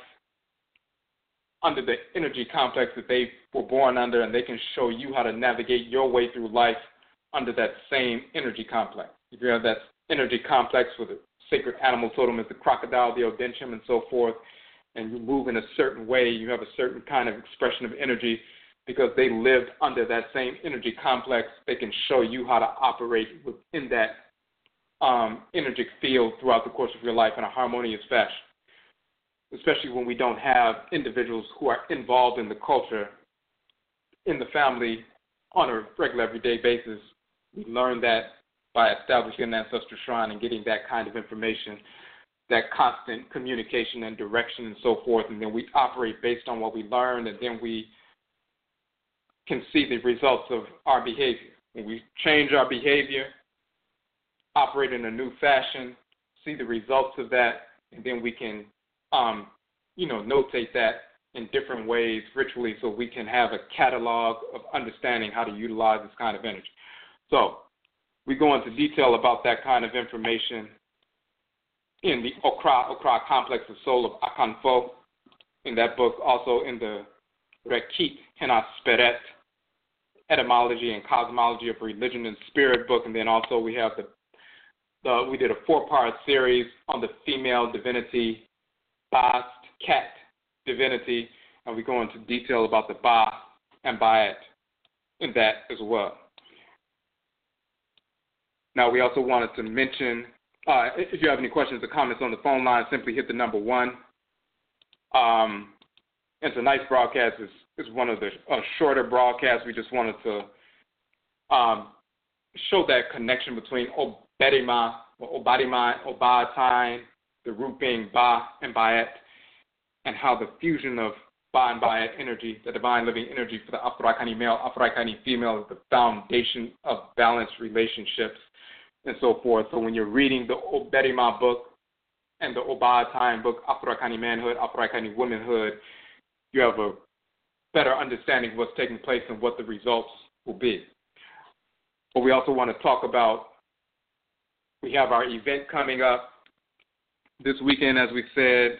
under the energy complex that they were born under, and they can show you how to navigate your way through life under that same energy complex. If you have that energy complex with a sacred animal totem as the crocodile, the odenchum, and so forth, and you move in a certain way, you have a certain kind of expression of energy because they lived under that same energy complex. They can show you how to operate within that um, energetic field throughout the course of your life in a harmonious fashion, especially when we don't have individuals who are involved in the culture, in the family, on a regular everyday basis. We learn that by establishing an ancestral shrine and getting that kind of information, that constant communication and direction and so forth, and then we operate based on what we learned, and then we can see the results of our behavior. When we change our behavior, operate in a new fashion, see the results of that, and then we can, um, you know, notate that in different ways ritually so we can have a catalog of understanding how to utilize this kind of energy. So we go into detail about that kind of information in the Okra, Okra Complex of Soul of Akanfo, in that book, also in the Rekit Hena Speret, Etymology and Cosmology of Religion and Spirit book, and then also we have the, the we did a four-part series on the female divinity, Bast, Cat divinity, and we go into detail about the Ba and Baat in that as well. Now, we also wanted to mention, uh, if you have any questions or comments on the phone line, simply hit the number one. Um, and tonight's broadcast is, is one of the uh, shorter broadcasts. We just wanted to um, show that connection between Oberima, or Obadima, Obatine, the root being Ba and Baat, and how the fusion of Ba and Baat energy, the divine living energy for the Afurakani male, Afurakani female, is the foundation of balanced relationships and so forth. So when you're reading the Oberima book and the Obatine book, Afurakani manhood, Afurakani womanhood, you have a better understanding of what's taking place and what the results will be. But we also want to talk about, we have our event coming up this weekend, as we said,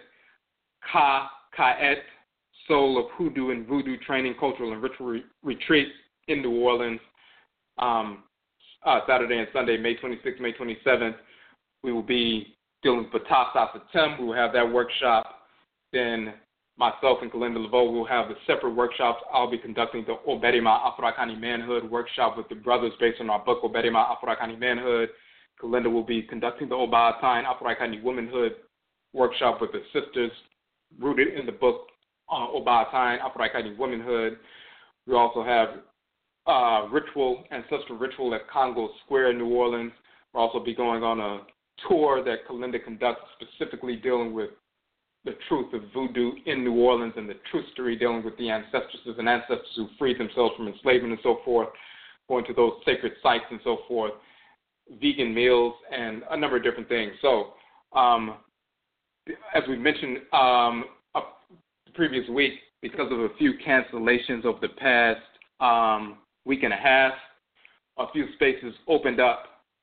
Ka, Kaet, Soul of Hoodoo and Voodoo Training, Cultural and Ritual Re- Retreat in New Orleans, um, uh, Saturday and Sunday, May twenty-sixth, May twenty-seventh. We will be dealing with Bataf Sasatem. We will have that workshop. Then myself and Kalinda Laveau will have the separate workshops. I'll be conducting the Oberima Afurakani Manhood workshop with the brothers based on our book, Oberima Afurakani Manhood. Kalinda will be conducting the Obatine Afurakani Womanhood workshop with the sisters rooted in the book uh, Obatine Afurakani Womanhood. We also have uh, ritual, ancestral ritual at Congo Square in New Orleans. We'll also be going on a tour that Kalinda conducts specifically dealing with the truth of voodoo in New Orleans and the true story dealing with the ancestresses and ancestors who freed themselves from enslavement and so forth, going to those sacred sites and so forth, vegan meals, and a number of different things. So um, as we mentioned um, uh, the previous week, because of a few cancellations over the past um, week and a half, a few spaces opened up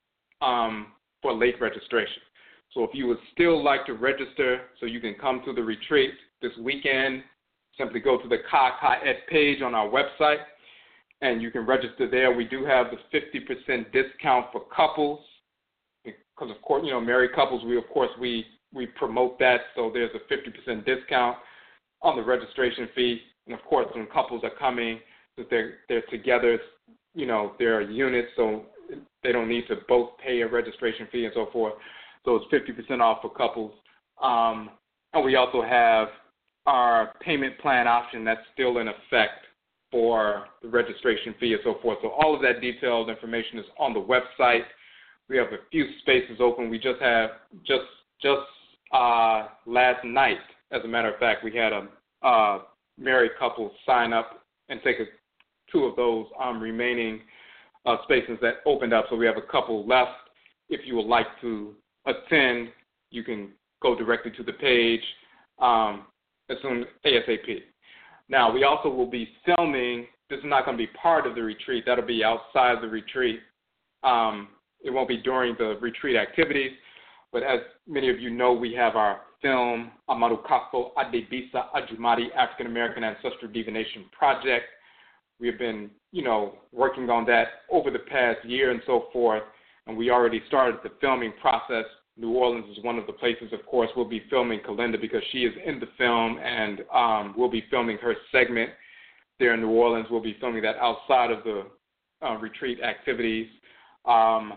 um, for late registration. So if you would still like to register so you can come to the retreat this weekend, simply go to the Ka Kaet page on our website, and you can register there. We do have the fifty percent discount for couples because, of course, you know, married couples, we, of course, we, we promote that, so there's a fifty percent discount on the registration fee. And, of course, when couples are coming, that they're, they're together, you know, they're a unit, so they don't need to both pay a registration fee and so forth. So it's fifty percent off for couples. Um, and we also have our payment plan option that's still in effect for the registration fee and so forth. So all of that detailed information is on the website. We have a few spaces open. We just have, just just uh, last night, as a matter of fact, we had a uh, married couple sign up and take a, two of those um, remaining uh, spaces that opened up. So we have a couple left. If you would like to attend, you can go directly to the page um, as soon as ASAP. Now, we also will be filming. This is not going to be part of the retreat. That'll be outside the retreat. Um, it won't be during the retreat activities. But as many of you know, we have our film, Amaru Kafo Adebisa Ajumari African American Ancestral Divination Project. We have been, you know, working on that over the past year and so forth. And we already started the filming process. New Orleans is one of the places, of course, we'll be filming Kalinda because she is in the film, and um, we'll be filming her segment there in New Orleans. We'll be filming that outside of the uh, retreat activities. Um,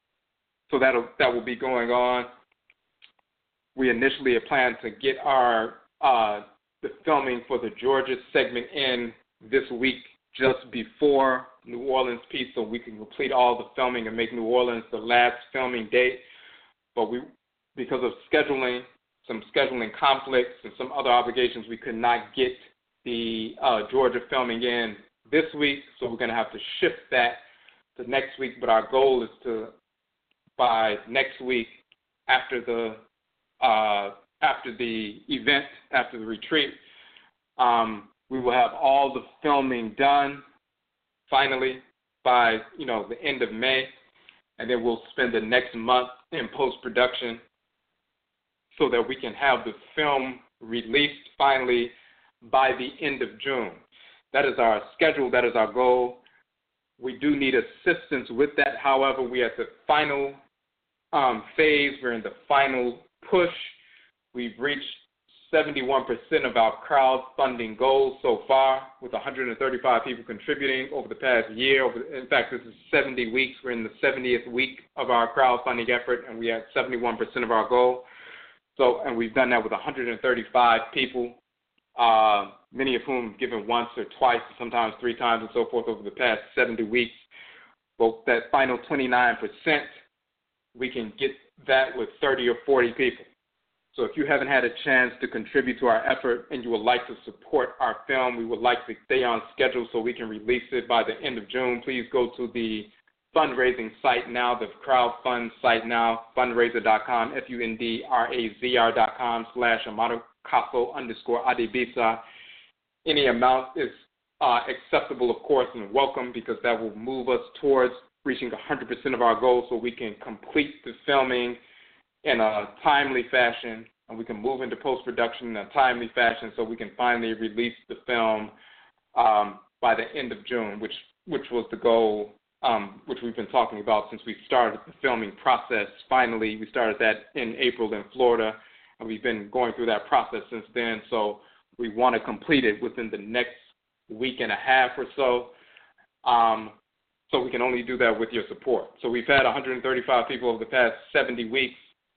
so that'll, that will be going on. We initially had planned to get our uh, the filming for the Georgia segment in this week, just before New Orleans piece, so we can complete all the filming and make New Orleans the last filming date. But we, because of scheduling, some scheduling conflicts and some other obligations, we could not get the uh, Georgia filming in this week, so we're going to have to shift that to next week. But our goal is to, by next week, after the uh, after the event, after the retreat. Um, we will have all the filming done finally by, you know, the end of May, and then we'll spend the next month in post-production so that we can have the film released finally by the end of June. That is our schedule. That is our goal. We do need assistance with that. However, we are at the final um, phase. We're in the final push. We've reached seventy-one percent of our crowdfunding goals so far, with one hundred thirty-five people contributing over the past year. In fact, this is seventy weeks. We're in the seventieth week of our crowdfunding effort, and we have seventy-one percent of our goal. So, and we've done that with one hundred thirty-five people, uh, many of whom have given once or twice, sometimes three times and so forth over the past seventy weeks. But that final twenty-nine percent, we can get that with thirty or forty people. So if you haven't had a chance to contribute to our effort and you would like to support our film, we would like to stay on schedule so we can release it by the end of June, please go to the fundraising site now, the crowdfund site now, fundraiser dot com, F U N D R A Z R dot com slash Amado Caso underscore Adebisa. Any amount is uh, acceptable, of course, and welcome, because that will move us towards reaching one hundred percent of our goals so we can complete the filming in a timely fashion, and we can move into post-production in a timely fashion so we can finally release the film um, by the end of June, which which was the goal, um, which we've been talking about since we started the filming process. Finally, we started that in April in Florida, and we've been going through that process since then, so we want to complete it within the next week and a half or so. Um, so we can only do that with your support. So we've had one hundred thirty-five people over the past seventy weeks.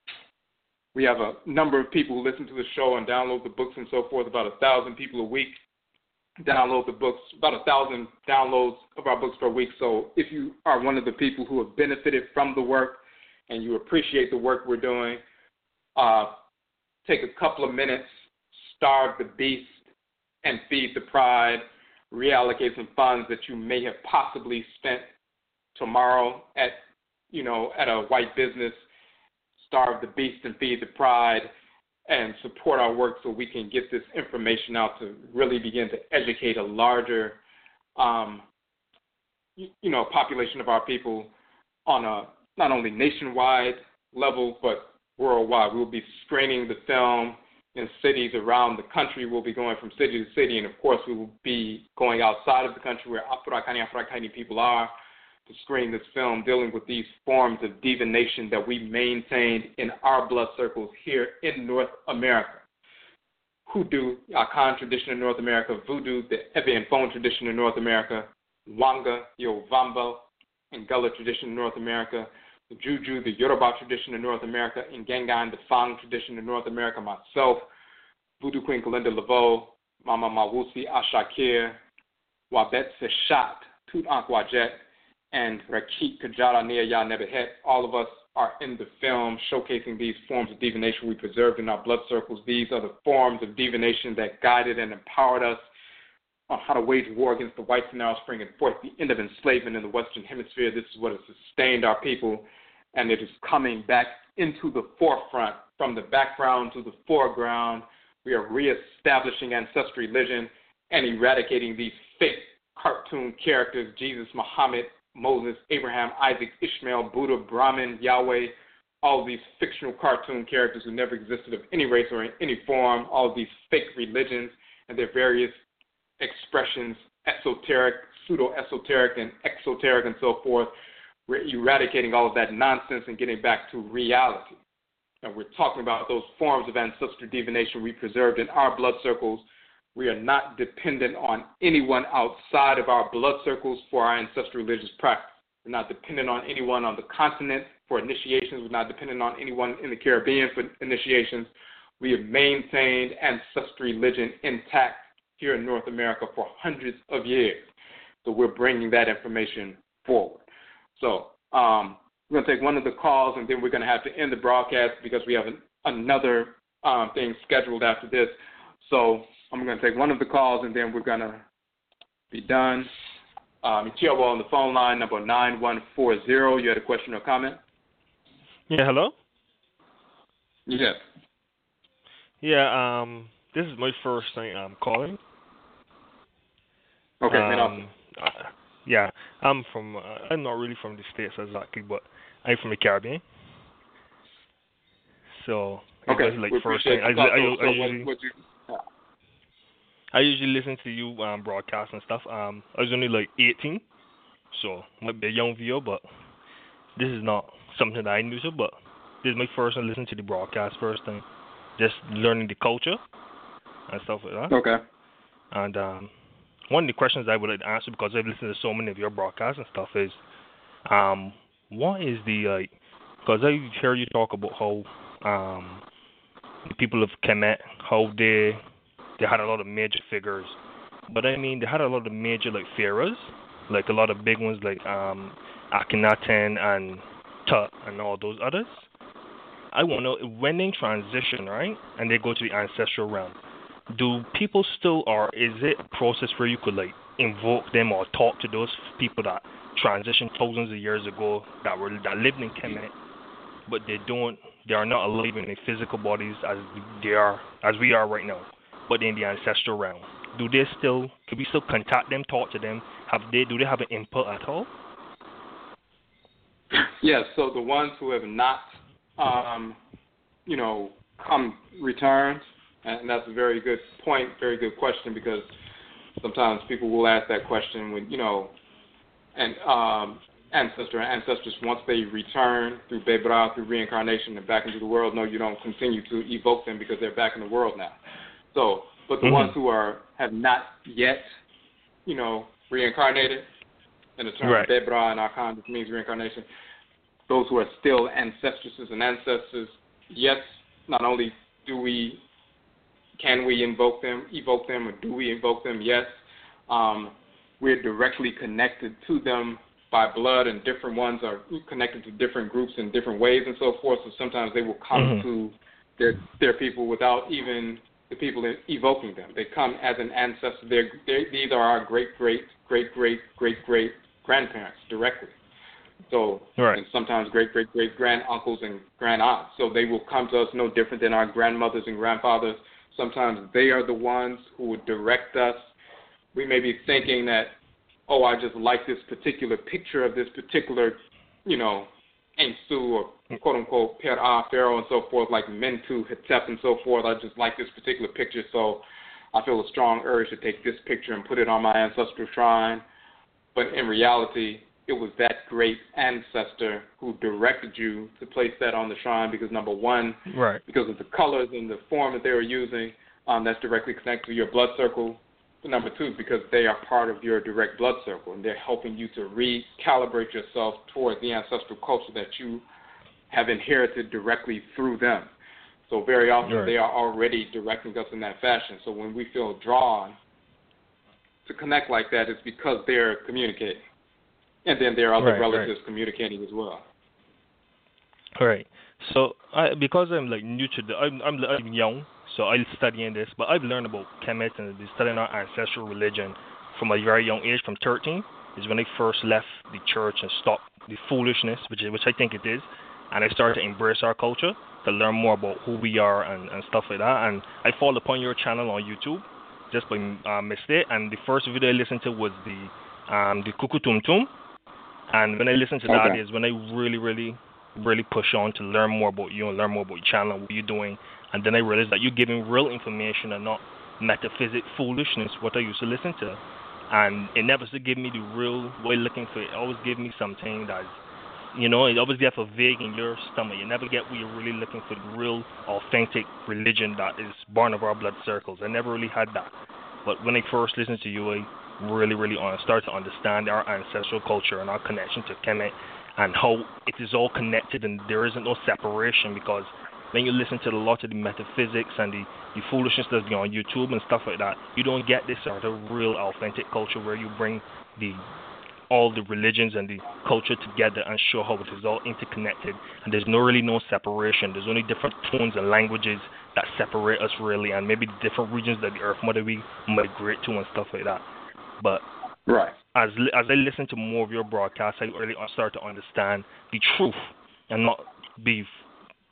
We have a number of people who listen to the show and download the books and so forth, about a thousand people a week download the books, about a thousand downloads of our books per week. So if you are one of the people who have benefited from the work and you appreciate the work we're doing, uh, take a couple of minutes, starve the beast and feed the pride, reallocate some funds that you may have possibly spent tomorrow at, you know, at a white business. Starve the beast and feed the pride, and support our work so we can get this information out to really begin to educate a larger, um, you, you know, population of our people on a not only nationwide level but worldwide. We'll be screening the film in cities around the country. We'll be going from city to city, and of course we will be going outside of the country where Afurakani Afurakani people are, to screen this film dealing with these forms of divination that we maintained in our blood circles here in North America. Hoodoo, Akan tradition in North America, Voodoo, the Ebe Phone tradition in North America, Wanga, the Ovambo and Gullah tradition in North America, the Juju, the Yoruba tradition in North America, and Gangan, the Fang tradition in North America, myself, Voodoo Queen Kalinda Laveau, Mama Mawusi Ashakir, Wabet Seshat, Tut Ankwajet, and Rakit Kajara Nia Ya Nebehet. All of us are in the film showcasing these forms of divination we preserved in our blood circles. These are the forms of divination that guided and empowered us on how to wage war against the whites in Arab Spring and force the end of enslavement in the Western Hemisphere. This is what has sustained our people, and it is coming back into the forefront, from the background to the foreground. We are reestablishing ancestral religion and eradicating these fake cartoon characters, Jesus, Muhammad, Moses, Abraham, Isaac, Ishmael, Buddha, Brahman, Yahweh, all of these fictional cartoon characters who never existed of any race or in any form, all of these fake religions and their various expressions, esoteric, pseudo-esoteric, and exoteric, and so forth. We're eradicating all of that nonsense and getting back to reality. And we're talking about those forms of ancestral divination we preserved in our blood circles. We are not dependent on anyone outside of our blood circles for our ancestral religious practice. We're not dependent on anyone on the continent for initiations. We're not dependent on anyone in the Caribbean for initiations. We have maintained ancestral religion intact here in North America for hundreds of years. So we're bringing that information forward. So um, we're going to take one of the calls, and then we're going to have to end the broadcast because we have an, another um, thing scheduled after this. So I'm going to take one of the calls, and then we're going to be done. Um, Ichiawa on the phone line, number nine one four zero. You had a question or comment? Yeah, hello? Yes. Yeah, um, this is my first time I'm calling. Okay, Um, uh, yeah, I'm from. Uh, I'm not really from the states exactly, but I'm from the Caribbean. So it's okay, just like we first appreciate time. I, the call. I, So, I so what, usually what you? Uh, I usually listen to you um, broadcast and stuff. Um, I was only like eighteen, so might be a young viewer, but this is not something that I knew to. But this is my first time listening to the broadcast first time, just learning the culture and stuff like that. okay. And um, one of the questions I would like to answer, because I've listened to so many of your broadcasts and stuff, is um, what is the like? Because I hear you talk about how um, the people of Kemet, how they they had a lot of major figures, but I mean they had a lot of major like pharaohs, like a lot of big ones like um, Akhenaten and Tut and all those others. I want to know when they transition, right, and they go to the ancestral realm. Do people still, or is it a process where you could like invoke them or talk to those people that transitioned thousands of years ago that were that lived in Kemet, but they don't, they are not alive in their physical bodies as they are, as we are right now, but in the ancestral realm? Do they still, can we still contact them, talk to them? Have they, do they have an input at all? Yes. So the ones who have not, um, you know, come returned. And that's a very good point, very good question, because sometimes people will ask that question when, you know, and um, ancestor and ancestors, once they return through Bebra, through reincarnation and back into the world, no, you don't continue to evoke them because they're back in the world now. So, but the mm-hmm. ones who are have not yet, you know, reincarnated, and the term right. Bebra and Arkan, which means reincarnation, those who are still ancestresses and ancestors, yes, not only do we Can we invoke them, evoke them, or do we invoke them? Yes. Um, we're directly connected to them by blood, and different ones are connected to different groups in different ways and so forth. So sometimes they will come mm-hmm. to their their people without even the people evoking them. They come as an ancestor. They're, they're, these are our great, great, great, great, great, great grandparents directly. So, right. and sometimes great, great, great grand uncles and grand aunts. So they will come to us no different than our grandmothers and grandfathers. Sometimes they are the ones who would direct us. We may be thinking that, oh, I just like this particular picture of this particular, you know, Ensu or quote-unquote Per'a, Pharaoh and so forth, like Mentu, Hetep and so forth. I just like this particular picture, so I feel a strong urge to take this picture and put it on my ancestral shrine. But in reality, it was that great ancestor who directed you to place that on the shrine because, number one, right. because of the colors and the form that they were using, um, that's directly connected to your blood circle. But number two, because they are part of your direct blood circle, and they're helping you to recalibrate yourself towards the ancestral culture that you have inherited directly through them. So very often right. they are already directing us in that fashion. So when we feel drawn to connect like that, it's because they're communicating. And then there are other right, relatives right. communicating as well. All right. So I, because I'm like new to the, I'm, I'm I'm young, so I'm studying this, but I've learned about Kemet and studying our ancestral religion from a very young age. From thirteen is when I first left the church and stopped the foolishness, which is, which I think it is, and I started to embrace our culture to learn more about who we are and, and stuff like that. And I followed upon your channel on YouTube just by uh, mistake, and the first video I listened to was the um the Kuku Tum Tum. And when I listen to that okay. is when I really, really, really push on to learn more about you and learn more about your channel and what you're doing. And then I realized that you're giving real information and not metaphysic foolishness, what I used to listen to. And it never used to give me the real way looking for it. It always give me something that's, you know, it always get for vague in your stomach. You never get where you're really looking for the real, authentic religion that is born of our blood circles. I never really had that. But when I first listened to you, I really, really start to understand our ancestral culture and our connection to Kemet and how it is all connected and there isn't no separation, because when you listen to a lot of the metaphysics and the, the foolishness that's on YouTube and stuff like that, you don't get this sort of real authentic culture where you bring the all the religions and the culture together and show how it is all interconnected, and there's no really no separation. There's only different tones and languages that separate us really, and maybe the different regions that the Earth Mother we migrate to and stuff like that. But right. as as I listen to more of your broadcasts, I really start to understand the truth and not be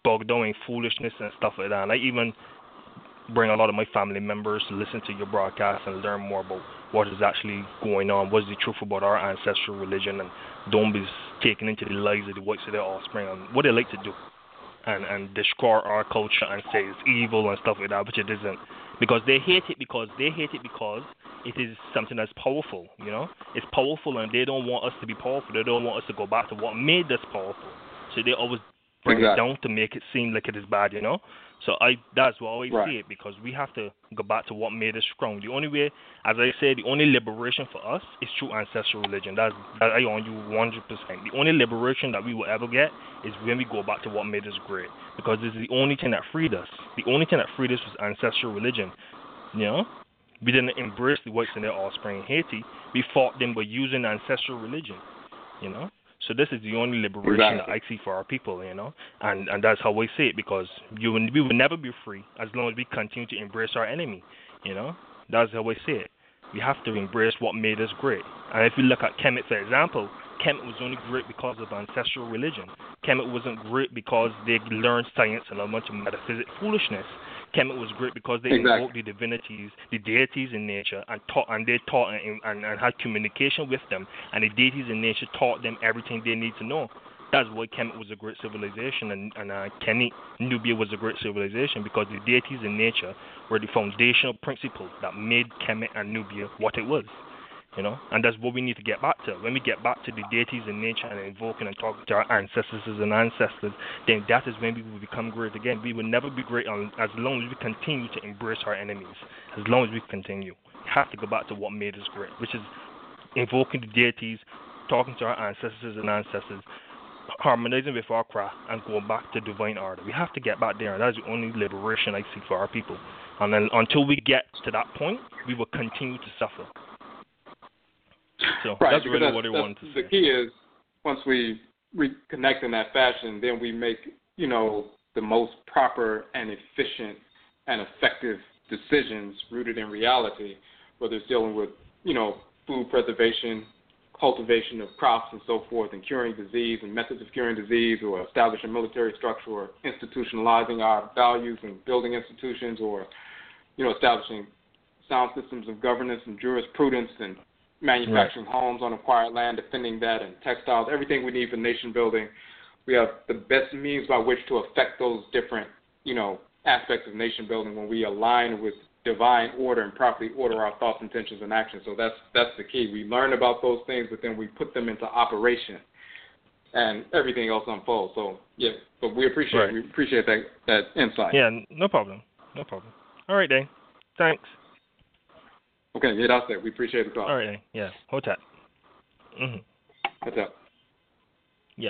bogged down in foolishness and stuff like that. And I even bring a lot of my family members to listen to your broadcast and learn more about what is actually going on, what's the truth about our ancestral religion, and don't be taken into the lies of the whites of their offspring and what they like to do. And, and destroy our culture and say it's evil and stuff like that, which it isn't. Because they hate it because they hate it because it is something that's powerful, you know? It's powerful and they don't want us to be powerful. They don't want us to go back to what made us powerful. So they always bring exactly. it down to make it seem like it is bad, you know? So I that's why I always right. see it, because we have to go back to what made us strong. The only way, as I said, the only liberation for us is through ancestral religion. That's that I on you one hundred percent. The only liberation that we will ever get is when we go back to what made us great, because this is the only thing that freed us. The only thing that freed us was ancestral religion, you know? We didn't embrace the whites and their offspring in Haiti. We fought them by using ancestral religion, you know? So this is the only liberation exactly. that I see for our people, you know, and and that's how we see it, because you will, we will never be free as long as we continue to embrace our enemy, you know. That's how we see it. We have to embrace what made us great. And if you look at Kemet, for example, Kemet was only great because of ancestral religion. Kemet wasn't great because they learned science and a bunch of metaphysics foolishness. Kemet was great because they exactly. invoked the divinities, the deities in nature, and taught, and they taught and, and, and had communication with them. And the deities in nature taught them everything they need to know. That's why Kemet was a great civilization, and, and uh, Kemet, Nubia was a great civilization, because the deities in nature were the foundational principles that made Kemet and Nubia what it was. You know, and that's what we need to get back to. When we get back to the deities in nature and invoking and talking to our ancestors and ancestors, then that is when we will become great again. We will never be great on, as long as we continue to embrace our enemies. As long as we continue, we have to go back to what made us great, which is invoking the deities, talking to our ancestors and ancestors, harmonizing with our craft, and going back to divine order. We have to get back there, and that's the only liberation I see for our people. And then until we get to that point, we will continue to suffer. So right, that's really that's, what I that's, wanted to the say. The key is, once we reconnect in that fashion, then we make, you know, the most proper and efficient and effective decisions rooted in reality, whether it's dealing with, you know, food preservation, cultivation of crops and so forth, and curing disease and methods of curing disease, or establishing military structure, or institutionalizing our values and building institutions, or, you know, establishing sound systems of governance and jurisprudence, and manufacturing right. homes on acquired land, defending that, and textiles, everything we need for nation building. We have the best means by which to affect those different, you know, aspects of nation building when we align with divine order and properly order our thoughts, intentions, and actions. So that's that's the key. We learn about those things, but then we put them into operation, and everything else unfolds. So yeah, but we appreciate right. we appreciate that that insight. Yeah, no problem, no problem. All right, Dane. Thanks. Okay, yeah, that's it. We appreciate the call. All right, yeah. Hold that. Mm-hmm. What's up? Yep.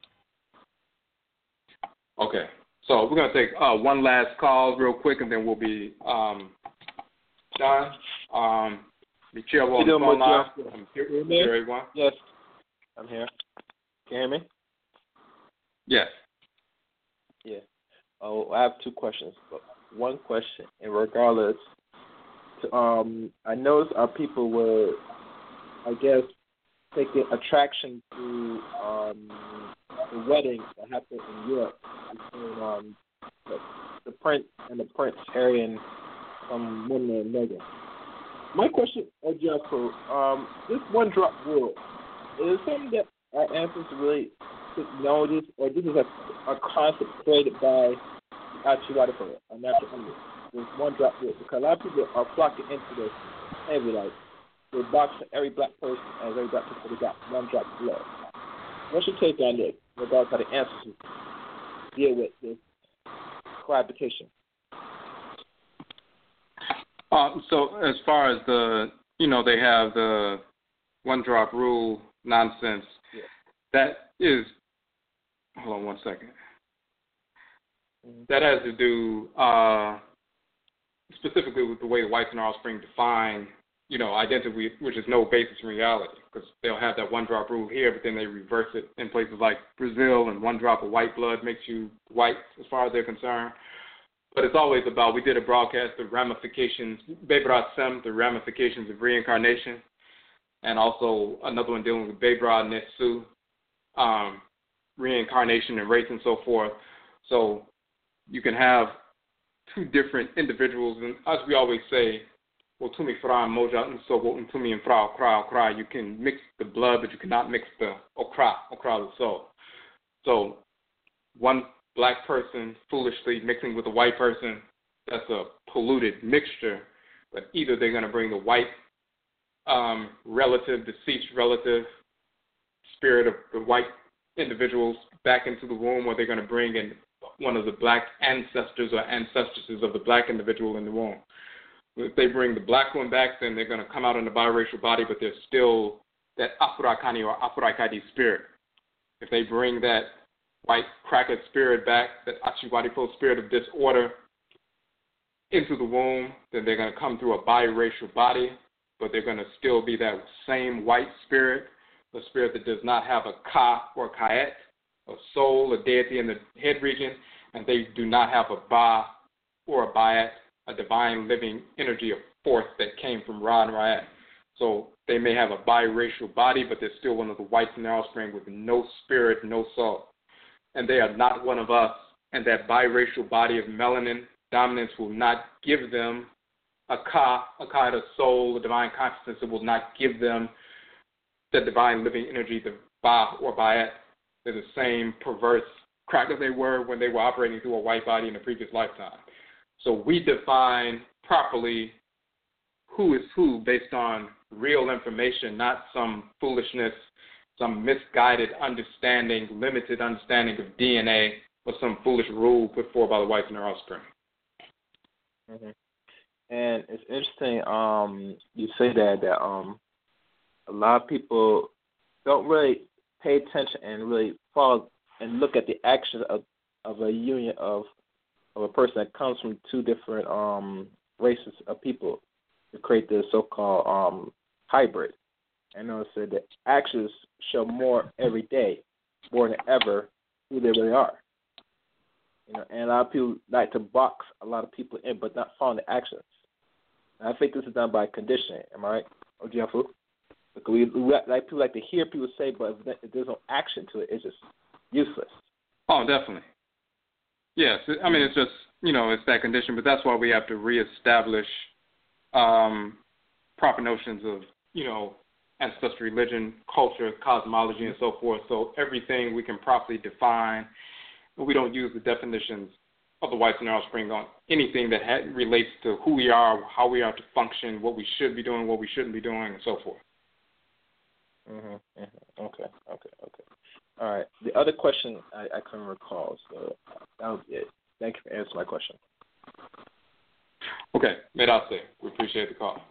Okay, so we're going to take uh, one last call real quick, and then we'll be um, done. Um, the chair will on the phone line. I'm here, here, everyone. Yes, I'm here. Can you hear me? Yes. Yeah. Oh, I have two questions. But one question, and regardless, Um, I noticed our people were, I guess, taking attraction to um, the wedding that happened in Europe between um, the, the prince and the Prince Harry and some women and Meghan. My question, Ojiako, um, this one drop rule, is it something that our ancestors really took notice, or this is a, a concept created by the Achiwadifa, a natural enemy? There's one drop rule, because a lot of people are flocking into this heavy, like they're boxing every black person as every black person they got one drop of blood. What's your take on this, regardless of how the ancestors deal with this cohabitation? Uh, so as far as the, you know, they have the one drop rule nonsense, yeah. that is, hold on one second. Mm-hmm. That has to do uh, specifically with the way the whites and our offspring define, you know, identity, which is no basis in reality, because they'll have that one drop rule here, but then they reverse it in places like Brazil, and one drop of white blood makes you white as far as they're concerned. But it's always about, we did a broadcast, the ramifications, Bebra Sem, the ramifications of reincarnation, and also another one dealing with Bebra Netsu, um, reincarnation and race and so forth. So you can have two different individuals, and as we always say, Wotumi Fra Moja Unso Wotumi and Fra Okra Okra, you can mix the blood, but you cannot mix the Okra, Okra the soul. So one black person foolishly mixing with a white person, that's a polluted mixture, but either they're going to bring the white um, relative, deceased relative, spirit of the white individuals back into the womb, or they're going to bring in one of the black ancestors or ancestresses of the black individual in the womb. If they bring the black one back, then they're going to come out in a biracial body, but there's still that Afurakani or Afuraikadi spirit. If they bring that white cracker spirit back, that Achiwadifo spirit of disorder into the womb, then they're going to come through a biracial body, but they're going to still be that same white spirit, the spirit that does not have a ka or kaet, a soul, a deity in the head region, and they do not have a ba or a bayat, a divine living energy of force that came from Ra and Ra'at. So they may have a biracial body, but they're still one of the whites in their offspring with no spirit, no soul. And they are not one of us, and that biracial body of melanin dominance will not give them a ka, a ka, a soul, a divine consciousness. It will not give them the divine living energy, the ba or bayat. They're the same perverse cracker they were when they were operating through a white body in a previous lifetime. So we define properly who is who based on real information, not some foolishness, some misguided understanding, limited understanding of D N A, or some foolish rule put forward by the whites and their offspring. Mm-hmm. And it's interesting. Um, you say that that um, a lot of people don't really pay attention and really follow and look at the action of, of a union of of a person that comes from two different um, races of people to create this so-called um, hybrid. I know it said that actions show more every day, more than ever, who they really are. You know, and a lot of people like to box a lot of people in, but not follow the actions. And I think this is done by conditioning. Am I right, Ojiafu? Because we, we like people like to hear people say, but if there's no action to it, it's just useless. Oh, definitely. Yes, I mean, it's just, you know, it's that condition, but that's why we have to reestablish um, proper notions of, you know, ancestral religion, culture, cosmology, and so forth. So everything we can properly define, but we don't use the definitions of the whites and their offspring on anything that ha- relates to who we are, how we are to function, what we should be doing, what we shouldn't be doing, and so forth. Mm-hmm, mm-hmm. Okay, okay, okay. All right. The other question I, I couldn't recall, so that was it. Thank you for answering my question. Okay, Medase, we appreciate the call.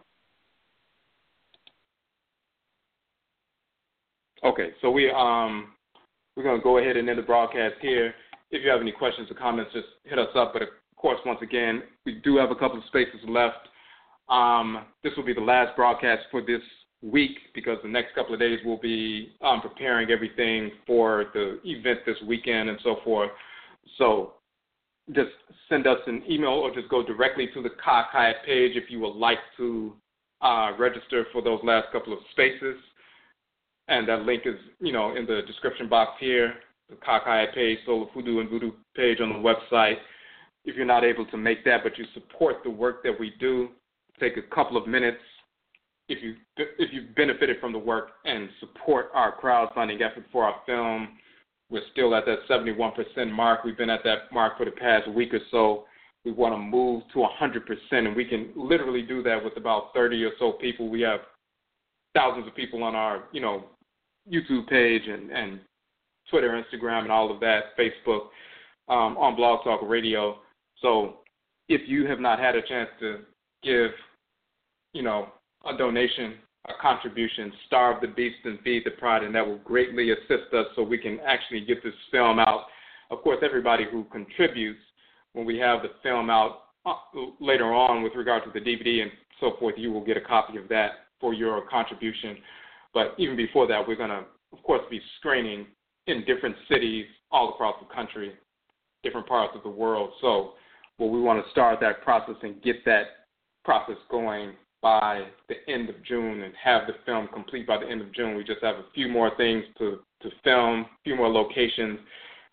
Okay, so we um we're gonna go ahead and end the broadcast here. If you have any questions or comments, just hit us up. But of course, once again, we do have a couple of spaces left. Um, this will be the last broadcast for this week because the next couple of days we'll be um, preparing everything for the event this weekend and so forth. So just send us an email or just go directly to the Ka Kayat page if you would like to uh, register for those last couple of spaces. And that link is, you know, in the description box here, the Ka Kayat page, Soul of Hoodoo and Voodoo page on the website. If you're not able to make that, but you support the work that we do, take a couple of minutes. If you if you've benefited from the work and support our crowdfunding effort for our film, we're still at that seventy-one percent mark. We've been at that mark for the past week or so. We want to move to one hundred percent, and we can literally do that with about thirty or so people. We have thousands of people on our, you know, YouTube page and, and Twitter, Instagram, and all of that, Facebook, um, on Blog Talk Radio. So if you have not had a chance to give, you know, a donation, a contribution, starve the beast and feed the pride, and that will greatly assist us so we can actually get this film out. Of course, everybody who contributes, when we have the film out uh, later on with regard to the D V D and so forth, you will get a copy of that for your contribution. But even before that, we're going to, of course, be screening in different cities all across the country, different parts of the world. So well, we want to start that process and get that process going by the end of June and have the film complete by the end of June. We just have a few more things to, to film, a few more locations.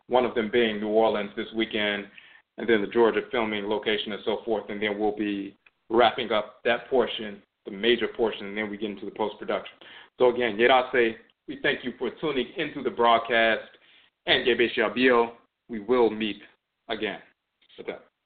one of them being New Orleans this weekend, and then the Georgia filming location and so forth, and then we'll be wrapping up that portion, the major portion, and then we get into the post-production. So again, Yerase, we thank you for tuning into the broadcast, and Gebeshabil, we will meet again. With that.